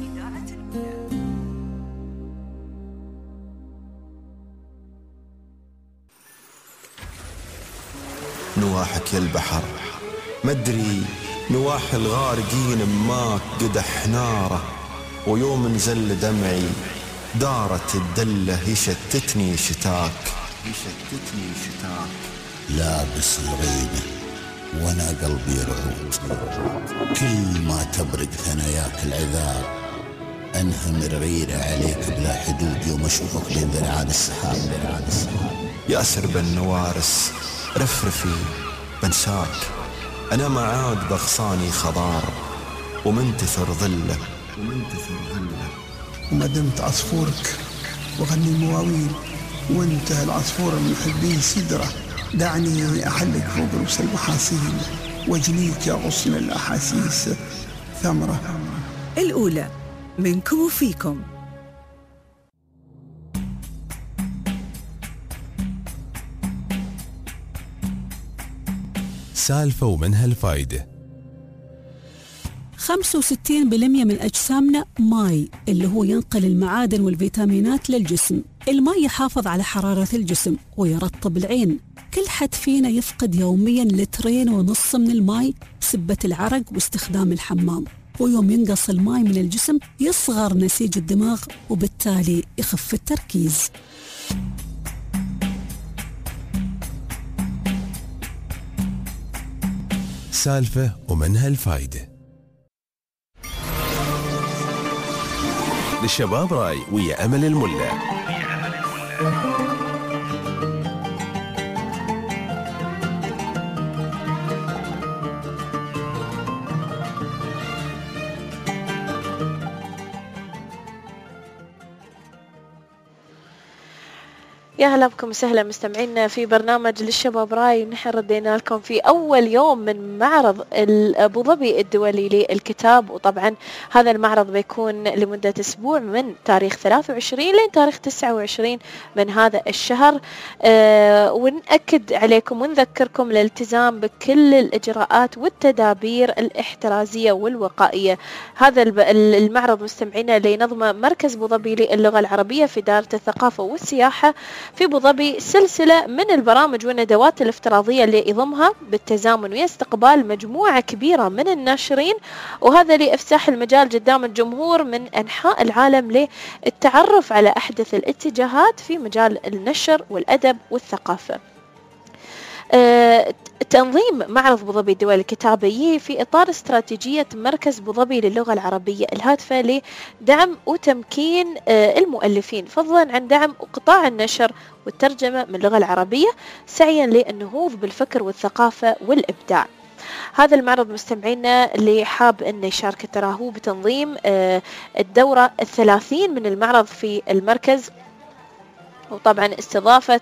نواحك يا البحر مدري، نواح الغارقين ماك قدح ناره، ويوم نزل دمعي دارت الدلة يشتتني شتاك يشتتني شتاك. لابس الغيبة وانا قلبي رعود، كل ما تبرق ثناياك العذاب انهمر غيرة عليك بلا حدود يوم اشوفك بين ذرعان السحاب. يا سرب النوارس رفرفي بنساك، انا ما عاد بغصاني خضار ومنتثر ظله ومنتثر ظله وما دمت عصفورك وغني المواويل وانت العصفور المحبين سدرة، دعني أحلك فوق رؤوس المحاصيل واجنيك يا غصن الأحاسيس ثمرة. الأولى منكم وفيكم. سالفة ومنها الفايدة. خمسة وستين بالمئة من أجسامنا ماء، اللي هو ينقل المعادن والفيتامينات للجسم. الماء يحافظ على حرارة الجسم ويرطب العين. كل حد فينا يفقد يوميا لترين ونص من الماء سبة العرق واستخدام الحمام، ويوم ينقص الماء من الجسم يصغر نسيج الدماغ وبالتالي يخف التركيز. سالفة ومنها الفايدة. للشباب راي ويا أمل الملا. يا هلا بكم وسهلا مستمعينا في برنامج للشباب راي. نحن ردينا لكم في أول يوم من معرض أبو ظبي الدولي للكتاب، وطبعا هذا المعرض بيكون لمدة أسبوع من تاريخ ثلاثة وعشرين لين تاريخ تسعة وعشرين من هذا الشهر. أه ونأكد عليكم ونذكركم الالتزام بكل الإجراءات والتدابير الاحترازية والوقائية. هذا المعرض مستمعينا اللي ينظمه مركز أبو ظبي للغة العربية في إدارة الثقافة والسياحة في أبو ظبي، سلسلة من البرامج والندوات الافتراضية اللي يضمها بالتزامن واستقبال مجموعة كبيرة من الناشرين، وهذا لإفساح المجال قدام الجمهور من أنحاء العالم للتعرف على أحدث الاتجاهات في مجال النشر والأدب والثقافة. أه تنظيم معرض أبو ظبي الدولي الكتابي في إطار استراتيجية مركز أبو ظبي للغة العربية الهادفة لدعم وتمكين أه المؤلفين، فضلا عن دعم قطاع النشر والترجمة من اللغة العربية، سعيا للنهوض بالفكر والثقافة والإبداع. هذا المعرض مستمعينا اللي حاب أن يشارك تراهو بتنظيم أه الدورة الثلاثين من المعرض في المركز، وطبعا استضافة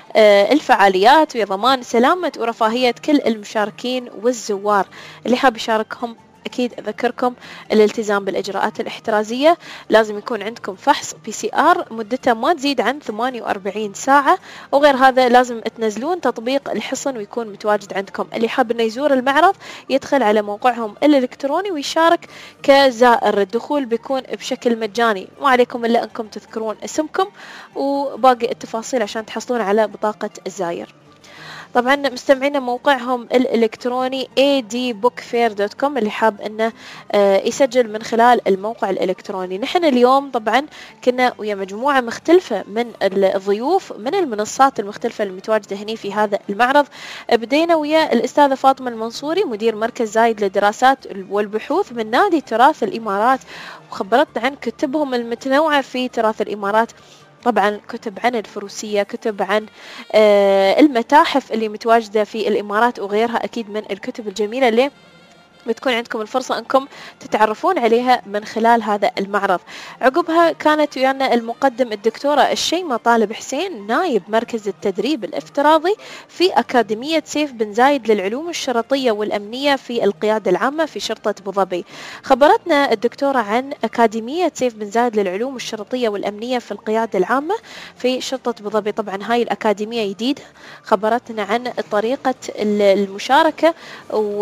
الفعاليات وضمان سلامة ورفاهية كل المشاركين والزوار. اللي حاب يشاركهم أكيد أذكركم الالتزام بالإجراءات الاحترازية، لازم يكون عندكم فحص بي سي آر مدته ما تزيد عن ثمانية وأربعين ساعة، وغير هذا لازم تنزلون تطبيق الحصن ويكون متواجد عندكم. اللي حاب إنه يزور المعرض يدخل على موقعهم الإلكتروني ويشارك كزائر. الدخول بيكون بشكل مجاني، ما عليكم إلا أنكم تذكرون اسمكم وباقي التفاصيل عشان تحصلون على بطاقة الزائر. طبعا مستمعينا موقعهم الإلكتروني إيه دي بوك فير دوت كوم، اللي حاب أنه يسجل من خلال الموقع الإلكتروني. نحن اليوم طبعا كنا ويا مجموعة مختلفة من الضيوف من المنصات المختلفة المتواجدة هنا في هذا المعرض. بدينا ويا الأستاذة فاطمة المنصوري مدير مركز زايد للدراسات والبحوث من نادي تراث الإمارات، وخبرتنا عن كتبهم المتنوعة في تراث الإمارات، طبعا كتب عن الفروسية، كتب عن آه المتاحف اللي متواجدة في الإمارات وغيرها، أكيد من الكتب الجميلة اللي بتكون عندكم الفرصة أنكم تتعرفون عليها من خلال هذا المعرض. عقبها كانت ويانا المقدم الدكتورة الشيمة طالب حسين نايب مركز التدريب الافتراضي في أكاديمية سيف بن زايد للعلوم الشرطية والأمنية في القيادة العامة في شرطة أبو ظبي. خبرتنا الدكتورة عن أكاديمية سيف بن زايد للعلوم الشرطية والأمنية في القيادة العامة في شرطة أبو ظبي. طبعا هاي الأكاديمية جديدة. خبرتنا عن طريقة المشاركة، و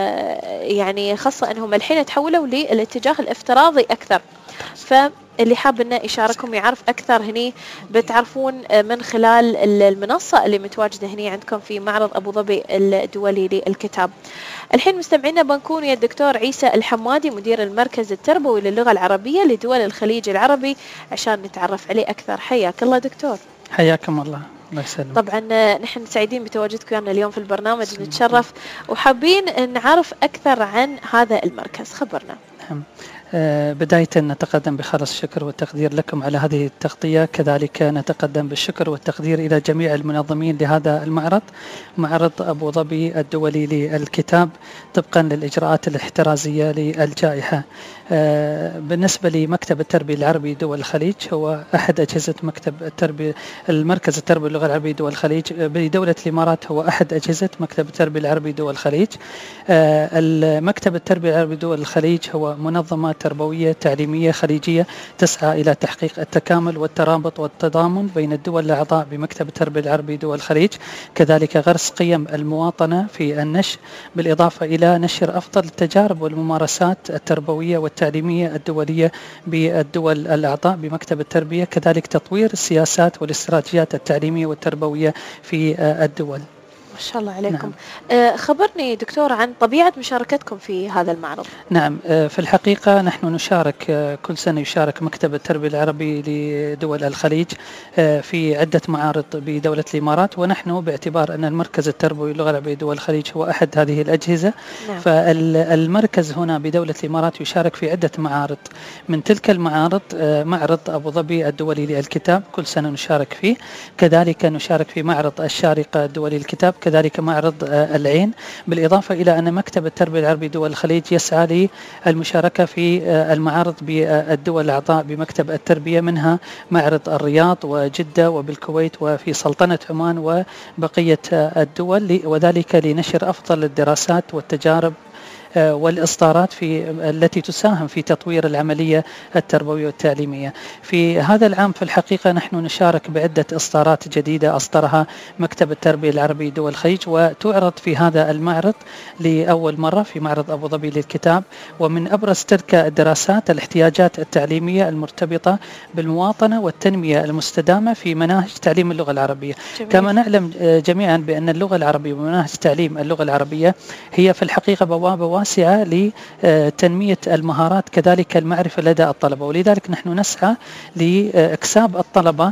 يعني خاصة أنهم الحين تحولوا للاتجاه الافتراضي أكثر، فاللي حاب أنه يشاركهم يعرف أكثر هني بتعرفون من خلال المنصة اللي متواجدة هني عندكم في معرض أبو ظبي الدولي للكتاب. الحين مستمعينا بنكون يا الدكتور عيسى الحمادي مدير المركز التربوي للغة العربية لدول الخليج العربي عشان نتعرف عليه أكثر. حياك الله دكتور. حياكم الله، طبعا نحن سعيدين بتواجدكم ويانا اليوم في البرنامج، نتشرف وحابين نعرف أكثر عن هذا المركز، خبرنا. بداية نتقدم بخالص الشكر والتقدير لكم على هذه التغطية، كذلك نتقدم بالشكر والتقدير إلى جميع المنظمين لهذا المعرض، معرض أبو ظبي الدولي للكتاب طبقا للإجراءات الاحترازية للجائحة. بالنسبة لمكتب التربية العربي دول الخليج، هو أحد أجهزة مكتب التربية المركز التربية اللغة العربية دول الخليج بدولة الإمارات، هو أحد أجهزة مكتب التربية العربي دول الخليج. المكتب التربية العربي دول الخليج هو منظمة تربوية تعليمية خليجية تسعى إلى تحقيق التكامل والترابط والتضامن بين الدول الأعضاء بمكتب التربية العربي دول الخليج، كذلك غرس قيم المواطنة في النشء، بالإضافة إلى نشر أفضل التجارب والممارسات التربوية والتعليمية الدولية بالدول الأعضاء بمكتب التربية، كذلك تطوير السياسات والاستراتيجيات التعليمية والتربوية في الدول. ما شاء الله عليكم. نعم. خبرني دكتور عن طبيعة مشاركتكم في هذا المعرض. نعم، في الحقيقة نحن نشارك كل سنة، يشارك مكتب التربية العربي لدول الخليج في عدة معارض بدولة الإمارات، ونحن باعتبار أن المركز التربوي للغة العربية دول الخليج هو أحد هذه الأجهزة. نعم. فالمركز هنا بدولة الإمارات يشارك في عدة معارض، من تلك المعارض معرض أبو ظبي الدولي للكتاب كل سنة نشارك فيه، كذلك نشارك في معرض الشارقة الدولي للكتاب، كذلك معرض العين، بالإضافة إلى أن مكتب التربية العربي دول الخليج يسعى للمشاركة في المعارض بالدول الأعضاء بمكتب التربية، منها معرض الرياض وجدة وبالكويت وفي سلطنة عمان وبقية الدول، وذلك لنشر أفضل الدراسات والتجارب والإصدارات في التي تساهم في تطوير العملية التربوية والتعليمية. في هذا العام في الحقيقة نحن نشارك بعدة إصدارات جديدة أصدرها مكتب التربية العربي دول الخليج، وتعرض في هذا المعرض لأول مرة في معرض أبو ظبي للكتاب. ومن أبرز تلك الدراسات الاحتياجات التعليمية المرتبطة بالمواطنة والتنمية المستدامة في مناهج تعليم اللغة العربية. جميل. كما نعلم جميعا بأن اللغة العربية ومناهج تعليم اللغة العربية هي في الحقيقة بوابة واسعة لتنمية المهارات كذلك المعرفة لدى الطلبة، ولذلك نحن نسعى لإكساب الطلبة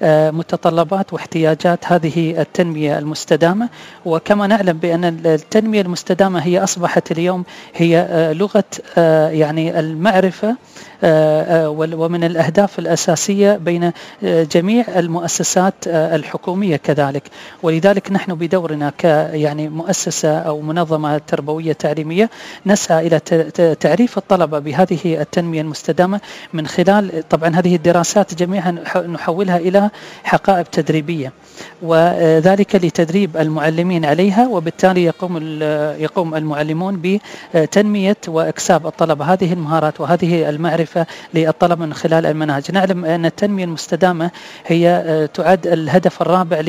متطلبات واحتياجات هذه التنمية المستدامة. وكما نعلم بأن التنمية المستدامة هي أصبحت اليوم هي لغة يعني المعرفة، ومن الأهداف الأساسية بين جميع المؤسسات الحكومية كذلك. ولذلك نحن بدورنا ك يعني مؤسسة أو منظمة تربوية تعليمية نسعى إلى تعريف الطلبة بهذه التنمية المستدامة من خلال طبعا هذه الدراسات جميعها نحولها إلى حقائب تدريبية، وذلك لتدريب المعلمين عليها، وبالتالي يقوم يقوم المعلمون بتنمية وإكساب الطلبة هذه المهارات وهذه المعرفة للطلبة من خلال المناهج. نعلم أن التنمية المستدامة هي تعد الهدف الرابع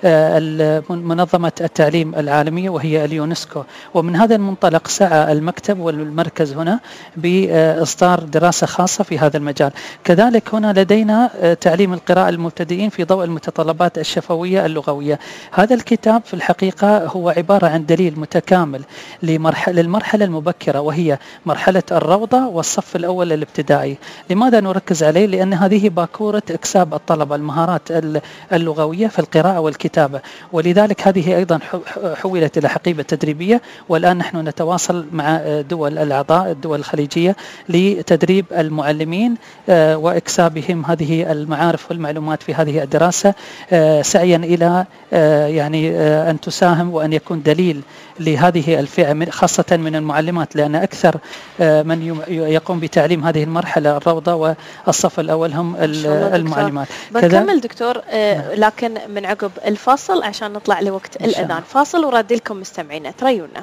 لمنظمة التعليم العالمية وهي اليونسكو، ومن هذا المنطلق سعى المكتب والمركز هنا بإصدار دراسة خاصة في هذا المجال. كذلك هنا لدينا تعليم القراءة المبتدئين في ضوء المتطلبات الشفوية اللغوية. هذا الكتاب في الحقيقة هو عبارة عن دليل متكامل للمرحلة المبكرة، وهي مرحلة الروضة والصف الأول الابتدائي. لماذا نركز عليه؟ لأن هذه باكورة إكساب الطلبة المهارات اللغوية في القراءة والكتابة، ولذلك هذه أيضا حولت إلى حقيبة تدريبية، والآن نحن نتواصل مع دول الأعضاء الدول الخليجية لتدريب المعلمين وإكسابهم هذه المعارف والمعلومات في هذه الدراسة، سعيا إلى يعني أن تساهم وأن يكون دليل لهذه الفئة خاصة من المعلمات، لأن أكثر من يقوم بتعليم هذه المرحلة الروضة والصف الأول هم المعلمات. بنكمل دكتور لكن من عقب الفاصل عشان نطلع لوقت الأذان. فاصل وراد لكم مستمعينا، تريونا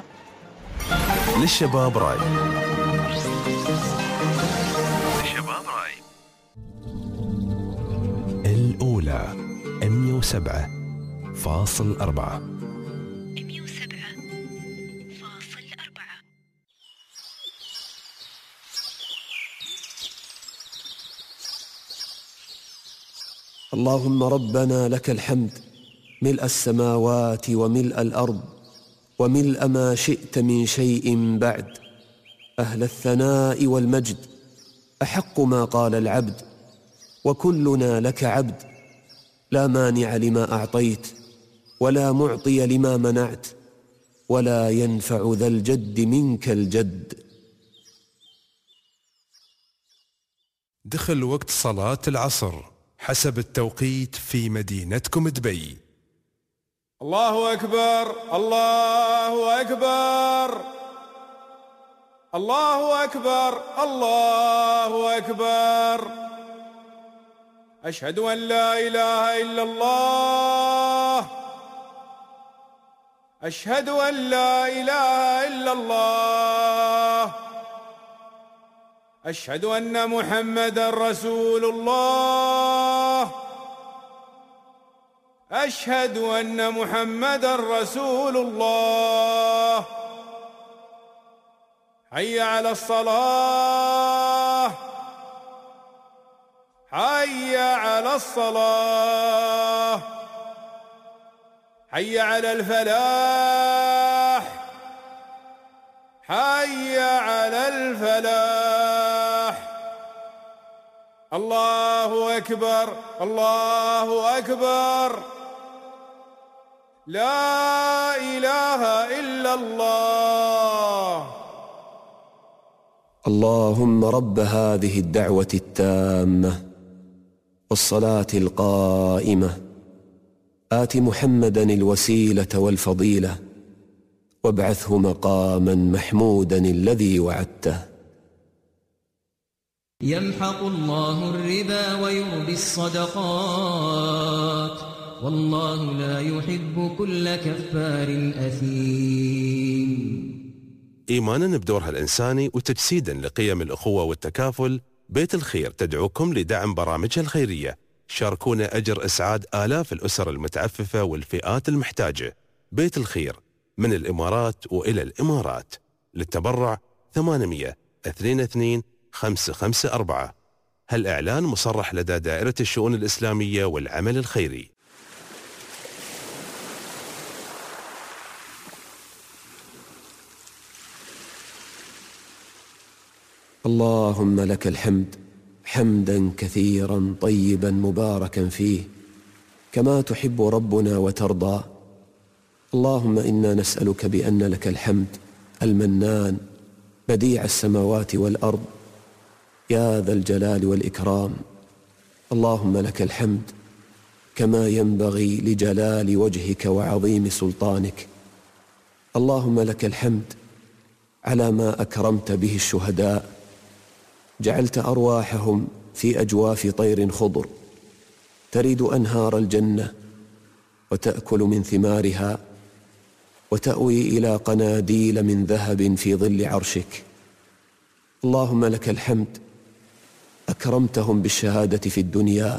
للشباب راي. للشباب راي الأولى مئة وسبعة فاصل أربعة. اللهم ربنا لك الحمد ملء السماوات وملء الأرض وملء ما شئت من شيء بعد، أهل الثناء والمجد، أحق ما قال العبد، وكلنا لك عبد. لا مانع لما أعطيت ولا معطي لما منعت ولا ينفع ذا الجد منك الجد. دخل وقت صلاة العصر حسب التوقيت في مدينتكم دبي. الله أكبر الله أكبر الله أكبر الله أكبر. أشهد أن لا إله إلا الله أشهد أن لا إله إلا الله أشهد أن محمدًا رسول الله أشهد أن محمدًا رسول الله. حي على الصلاة حي على الصلاة حي على الفلاح حي على الفلاح. الله أكبر الله أكبر لا إله إلا الله. اللهم رب هذه الدعوة التامة والصلاة القائمة آت محمدا الوسيلة والفضيلة وابعثه مقاما محمودا الذي وعدته. يمحق الله الربا ويربي الصدقات والله لا يحب كل كفار أثيم. إيمانا بدورها الإنساني وتجسيدا لقيم الأخوة والتكافل، بيت الخير تدعوكم لدعم برامجها الخيرية. شاركونا أجر إسعاد آلاف الأسر المتعففة والفئات المحتاجة. بيت الخير من الإمارات وإلى الإمارات. للتبرع ثمانمئة اثنين اثنين خمسة خمسة أربعة. هالإعلان مصرح لدى دائرة الشؤون الإسلامية والعمل الخيري. اللهم لك الحمد حمدا كثيرا طيبا مباركا فيه كما تحب ربنا وترضى. اللهم إنا نسألك بأن لك الحمد المنان بديع السماوات والأرض يا ذا الجلال والإكرام. اللهم لك الحمد كما ينبغي لجلال وجهك وعظيم سلطانك. اللهم لك الحمد على ما أكرمت به الشهداء، جعلت أرواحهم في أجواف طير خضر ترد أنهار الجنة وتأكل من ثمارها وتأوي إلى قناديل من ذهب في ظل عرشك. اللهم لك الحمد أكرمتهم بالشهادة في الدنيا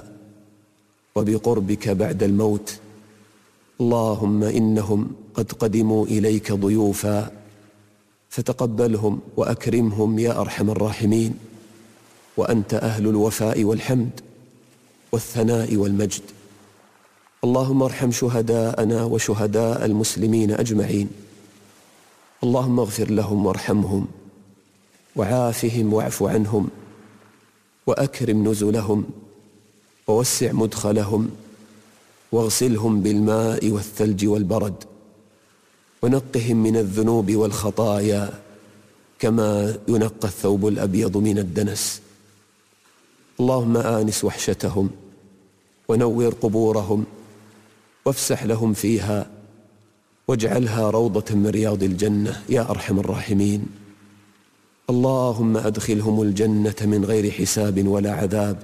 وبقربك بعد الموت. اللهم إنهم قد قدموا إليك ضيوفا فتقبلهم وأكرمهم يا أرحم الراحمين، وأنت أهل الوفاء والحمد والثناء والمجد. اللهم ارحم شهداءنا وشهداء المسلمين أجمعين. اللهم اغفر لهم وارحمهم وعافهم واعف عنهم وأكرم نزلهم ووسع مدخلهم واغسلهم بالماء والثلج والبرد ونقهم من الذنوب والخطايا كما ينقى الثوب الأبيض من الدنس. اللهم آنس وحشتهم ونور قبورهم وافسح لهم فيها واجعلها روضة من رياض الجنة يا أرحم الراحمين. اللهم أدخلهم الجنة من غير حساب ولا عذاب.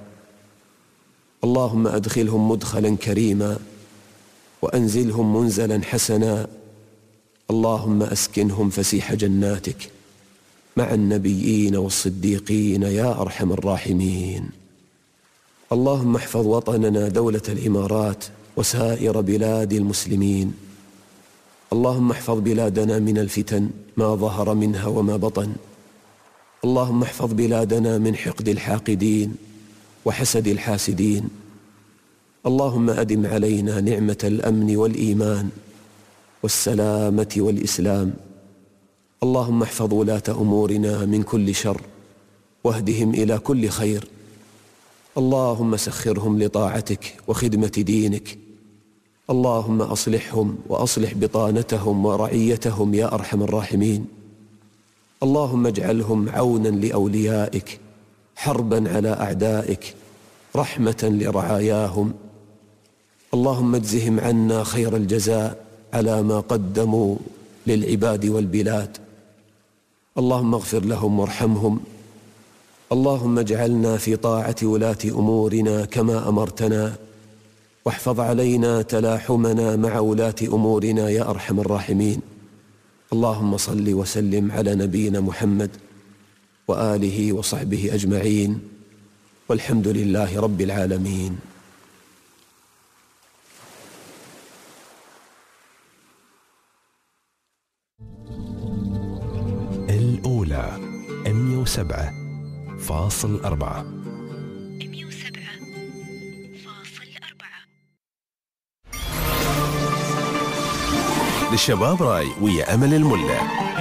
اللهم أدخلهم مدخلا كريما وأنزلهم منزلا حسنا. اللهم أسكنهم فسيح جناتك مع النبيين والصديقين يا أرحم الراحمين. اللهم احفظ وطننا دولة الإمارات وسائر بلاد المسلمين. اللهم احفظ بلادنا من الفتن ما ظهر منها وما بطن. اللهم احفظ بلادنا من حقد الحاقدين وحسد الحاسدين. اللهم أدم علينا نعمة الأمن والإيمان والسلامة والإسلام. اللهم احفظ ولاة أمورنا من كل شر واهدهم إلى كل خير. اللهم سخرهم لطاعتك وخدمة دينك. اللهم أصلحهم وأصلح بطانتهم ورعيتهم يا أرحم الراحمين. اللهم اجعلهم عونا لأوليائك، حربا على أعدائك، رحمة لرعاياهم. اللهم اجزهم عنا خير الجزاء على ما قدموا للعباد والبلاد. اللهم اغفر لهم وارحمهم. اللهم اجعلنا في طاعة ولاة أمورنا كما أمرتنا، واحفظ علينا تلاحمنا مع ولاة أمورنا يا أرحم الراحمين. اللهم صل وسلم على نبينا محمد وآله وصحبه أجمعين، والحمد لله رب العالمين. الأولى مئة وسبعة فاصل أربعة. للشباب راي ويا أمل الملا.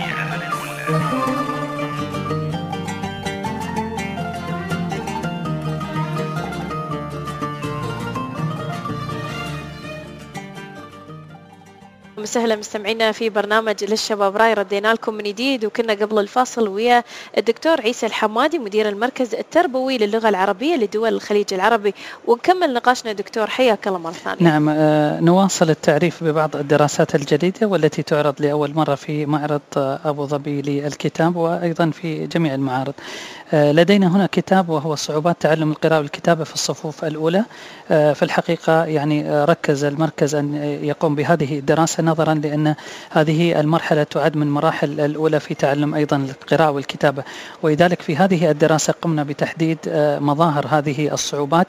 وسهلا مستمعينا في برنامج للشباب راي. ردينا لكم من جديد، وكنا قبل الفاصل ويا الدكتور عيسى الحمادي مدير المركز التربوي للغة العربية لدول الخليج العربي، ونكمل نقاشنا. دكتور حياك الله مرة ثانية. نعم، آه نواصل التعريف ببعض الدراسات الجديدة والتي تعرض لأول مرة في معرض أبو ظبي للكتاب وأيضا في جميع المعارض. آه لدينا هنا كتاب وهو صعوبات تعلم القراءة والكتابة في الصفوف الأولى. آه في الحقيقة يعني آه ركز المركز أن يقوم بهذه الدراسة نظرا لأن هذه المرحلة تعد من مراحل الأولى في تعلم أيضا القراءة والكتابة، ولذلك في هذه الدراسة قمنا بتحديد مظاهر هذه الصعوبات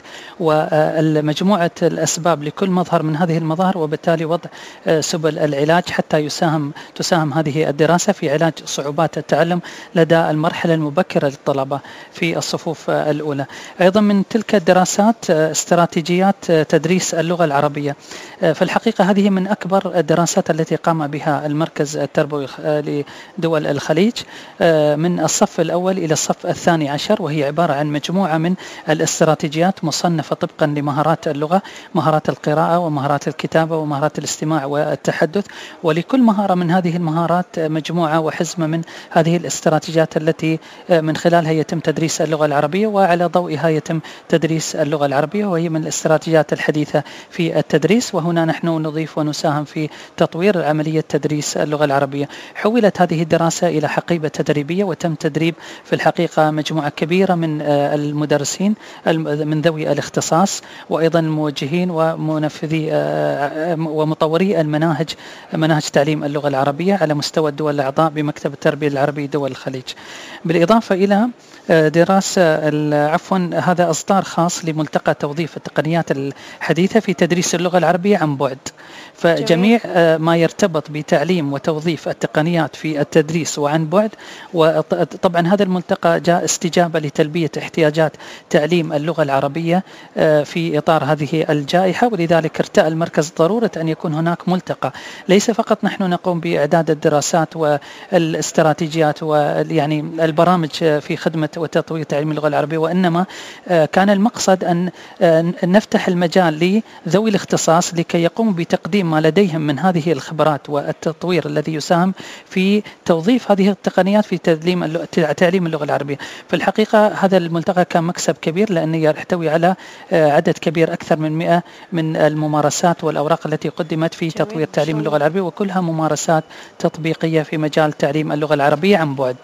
ومجموعة الأسباب لكل مظهر من هذه المظاهر، وبالتالي وضع سبل العلاج حتى يساهم تساهم هذه الدراسة في علاج صعوبات التعلم لدى المرحلة المبكرة للطلبة في الصفوف الأولى. أيضا من تلك الدراسات استراتيجيات تدريس اللغة العربية. في الحقيقة هذه من أكبر الدراسات التي قام بها المركز التربوي لدول الخليج من الصف الأول إلى الصف الثاني عشر، وهي عبارة عن مجموعة من الاستراتيجيات مصنفة طبقا لمهارات اللغة، مهارات القراءة ومهارات الكتابة ومهارات الاستماع والتحدث، ولكل مهارة من هذه المهارات مجموعة وحزمة من هذه الاستراتيجيات التي من خلالها يتم تدريس اللغة العربية، وعلى ضوئها يتم تدريس اللغة العربية، وهي من الاستراتيجيات الحديثة في التدريس. وهنا نحن نضيف ونساهم في تطوير عملية تدريس اللغة العربية. حولت هذه الدراسة إلى حقيبة تدريبية، وتم تدريب في الحقيقة مجموعة كبيرة من المدرسين من ذوي الاختصاص، وأيضا الموجهين ومنفذي ومطوري المناهج مناهج تعليم اللغة العربية على مستوى الدول الأعضاء بمكتب التربية العربي دول الخليج. بالإضافة إلى دراسة عفوا هذا إصدار خاص لملتقى توظيف التقنيات الحديثة في تدريس اللغة العربية عن بعد. فجميع ما يرتبط بتعليم وتوظيف التقنيات في التدريس وعن بعد، وطبعا هذا الملتقى جاء استجابة لتلبية احتياجات تعليم اللغة العربية في إطار هذه الجائحة، ولذلك ارتأى المركز ضرورة أن يكون هناك ملتقى ليس فقط نحن نقوم بإعداد الدراسات والاستراتيجيات ويعني البرامج في خدمة وتطوير تعليم اللغة العربية، وإنما كان المقصد أن نفتح المجال لذوي الاختصاص لكي يقوموا بتقديم ما لديهم من هذه الخبرات والتطوير الذي يساهم في توظيف هذه التقنيات في تعليم تعليم اللغة العربية. في الحقيقة هذا الملتقى كان مكسب كبير لأنه يحتوي على عدد كبير أكثر من مئة من الممارسات والأوراق التي قدمت في تطوير تعليم اللغة العربية، وكلها ممارسات تطبيقية في مجال تعليم اللغة العربية عن بعد.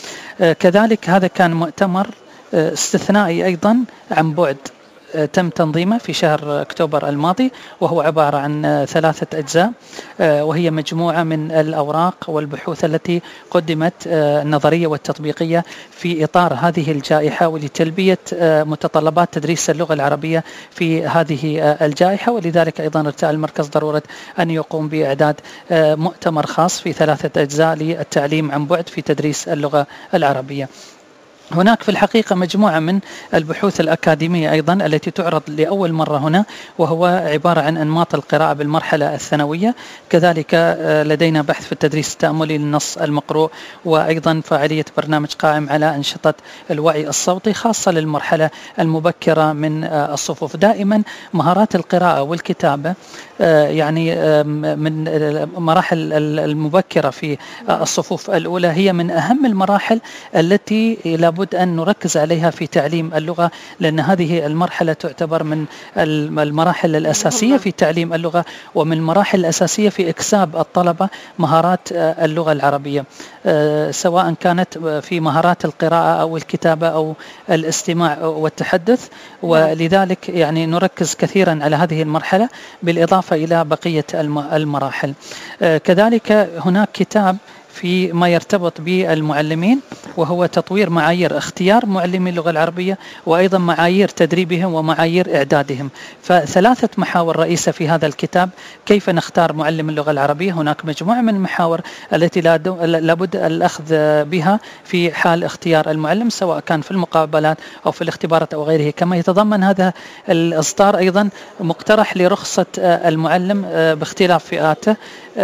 كذلك هذا كان مؤتمر استثنائي أيضا عن بعد تم تنظيمه في شهر أكتوبر الماضي، وهو عبارة عن ثلاثة أجزاء، وهي مجموعة من الأوراق والبحوث التي قدمت النظرية والتطبيقية في إطار هذه الجائحة ولتلبية متطلبات تدريس اللغة العربية في هذه الجائحة. ولذلك أيضا ارتأى المركز ضرورة أن يقوم بإعداد مؤتمر خاص في ثلاثة أجزاء للتعليم عن بعد في تدريس اللغة العربية. هناك في الحقيقة مجموعة من البحوث الأكاديمية أيضا التي تعرض لأول مرة هنا، وهو عبارة عن أنماط القراءة بالمرحلة الثانوية. كذلك لدينا بحث في التدريس التأملي للنص المقروء، وأيضا فعالية برنامج قائم على أنشطة الوعي الصوتي خاصة للمرحلة المبكرة من الصفوف. دائما مهارات القراءة والكتابة يعني من المراحل المبكرة في الصفوف الأولى هي من أهم المراحل التي لابد أن نركز عليها في تعليم اللغة، لأن هذه المرحلة تعتبر من المراحل الأساسية في تعليم اللغة، ومن المراحل الأساسية في إكساب الطلبة مهارات اللغة العربية، سواء كانت في مهارات القراءة أو الكتابة أو الاستماع والتحدث. ولذلك يعني نركز كثيرا على هذه المرحلة بالإضافة إلى بقية المراحل. كذلك هناك كتاب في ما يرتبط بالمعلمين، وهو تطوير معايير اختيار معلمي اللغة العربية، وأيضا معايير تدريبهم ومعايير إعدادهم. فثلاثة محاور رئيسة في هذا الكتاب: كيف نختار معلم اللغة العربية. هناك مجموعة من المحاور التي لابد الأخذ بها في حال اختيار المعلم، سواء كان في المقابلات أو في الاختبارات أو غيره. كما يتضمن هذا الإصدار أيضا مقترح لرخصة المعلم باختلاف فئاته،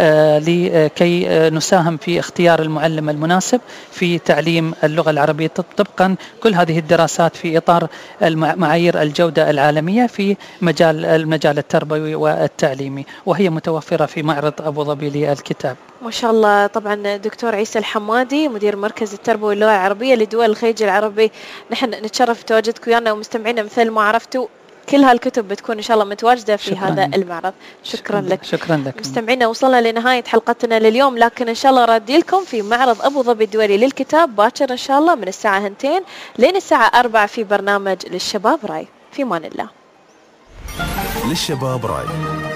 لكي نساهم في اختيار المعلم المناسب في تعليم اللغة العربية طبقا كل هذه الدراسات في إطار معايير الجودة العالمية في مجال المجال التربوي والتعليمي، وهي متوفرة في معرض أبو ظبي للكتاب. ما شاء الله. طبعا دكتور عيسى الحمادي مدير مركز التربوة واللغة العربية لدول الخليج العربي، نحن نتشرف بتواجدك ويانا ومستمعينا. مثل ما عرفتوا كل هالكتب بتكون إن شاء الله متواجدة في شكراً. هذا المعرض. شكرا, شكرا لك. شكرا لك مستمعينا. وصلنا لنهاية حلقتنا لليوم، لكن إن شاء الله رادي لكم في معرض أبو ظبي الدولي للكتاب باكر إن شاء الله من الساعة هنتين لين الساعة أربعة في برنامج للشباب راي. في مان الله. للشباب راي.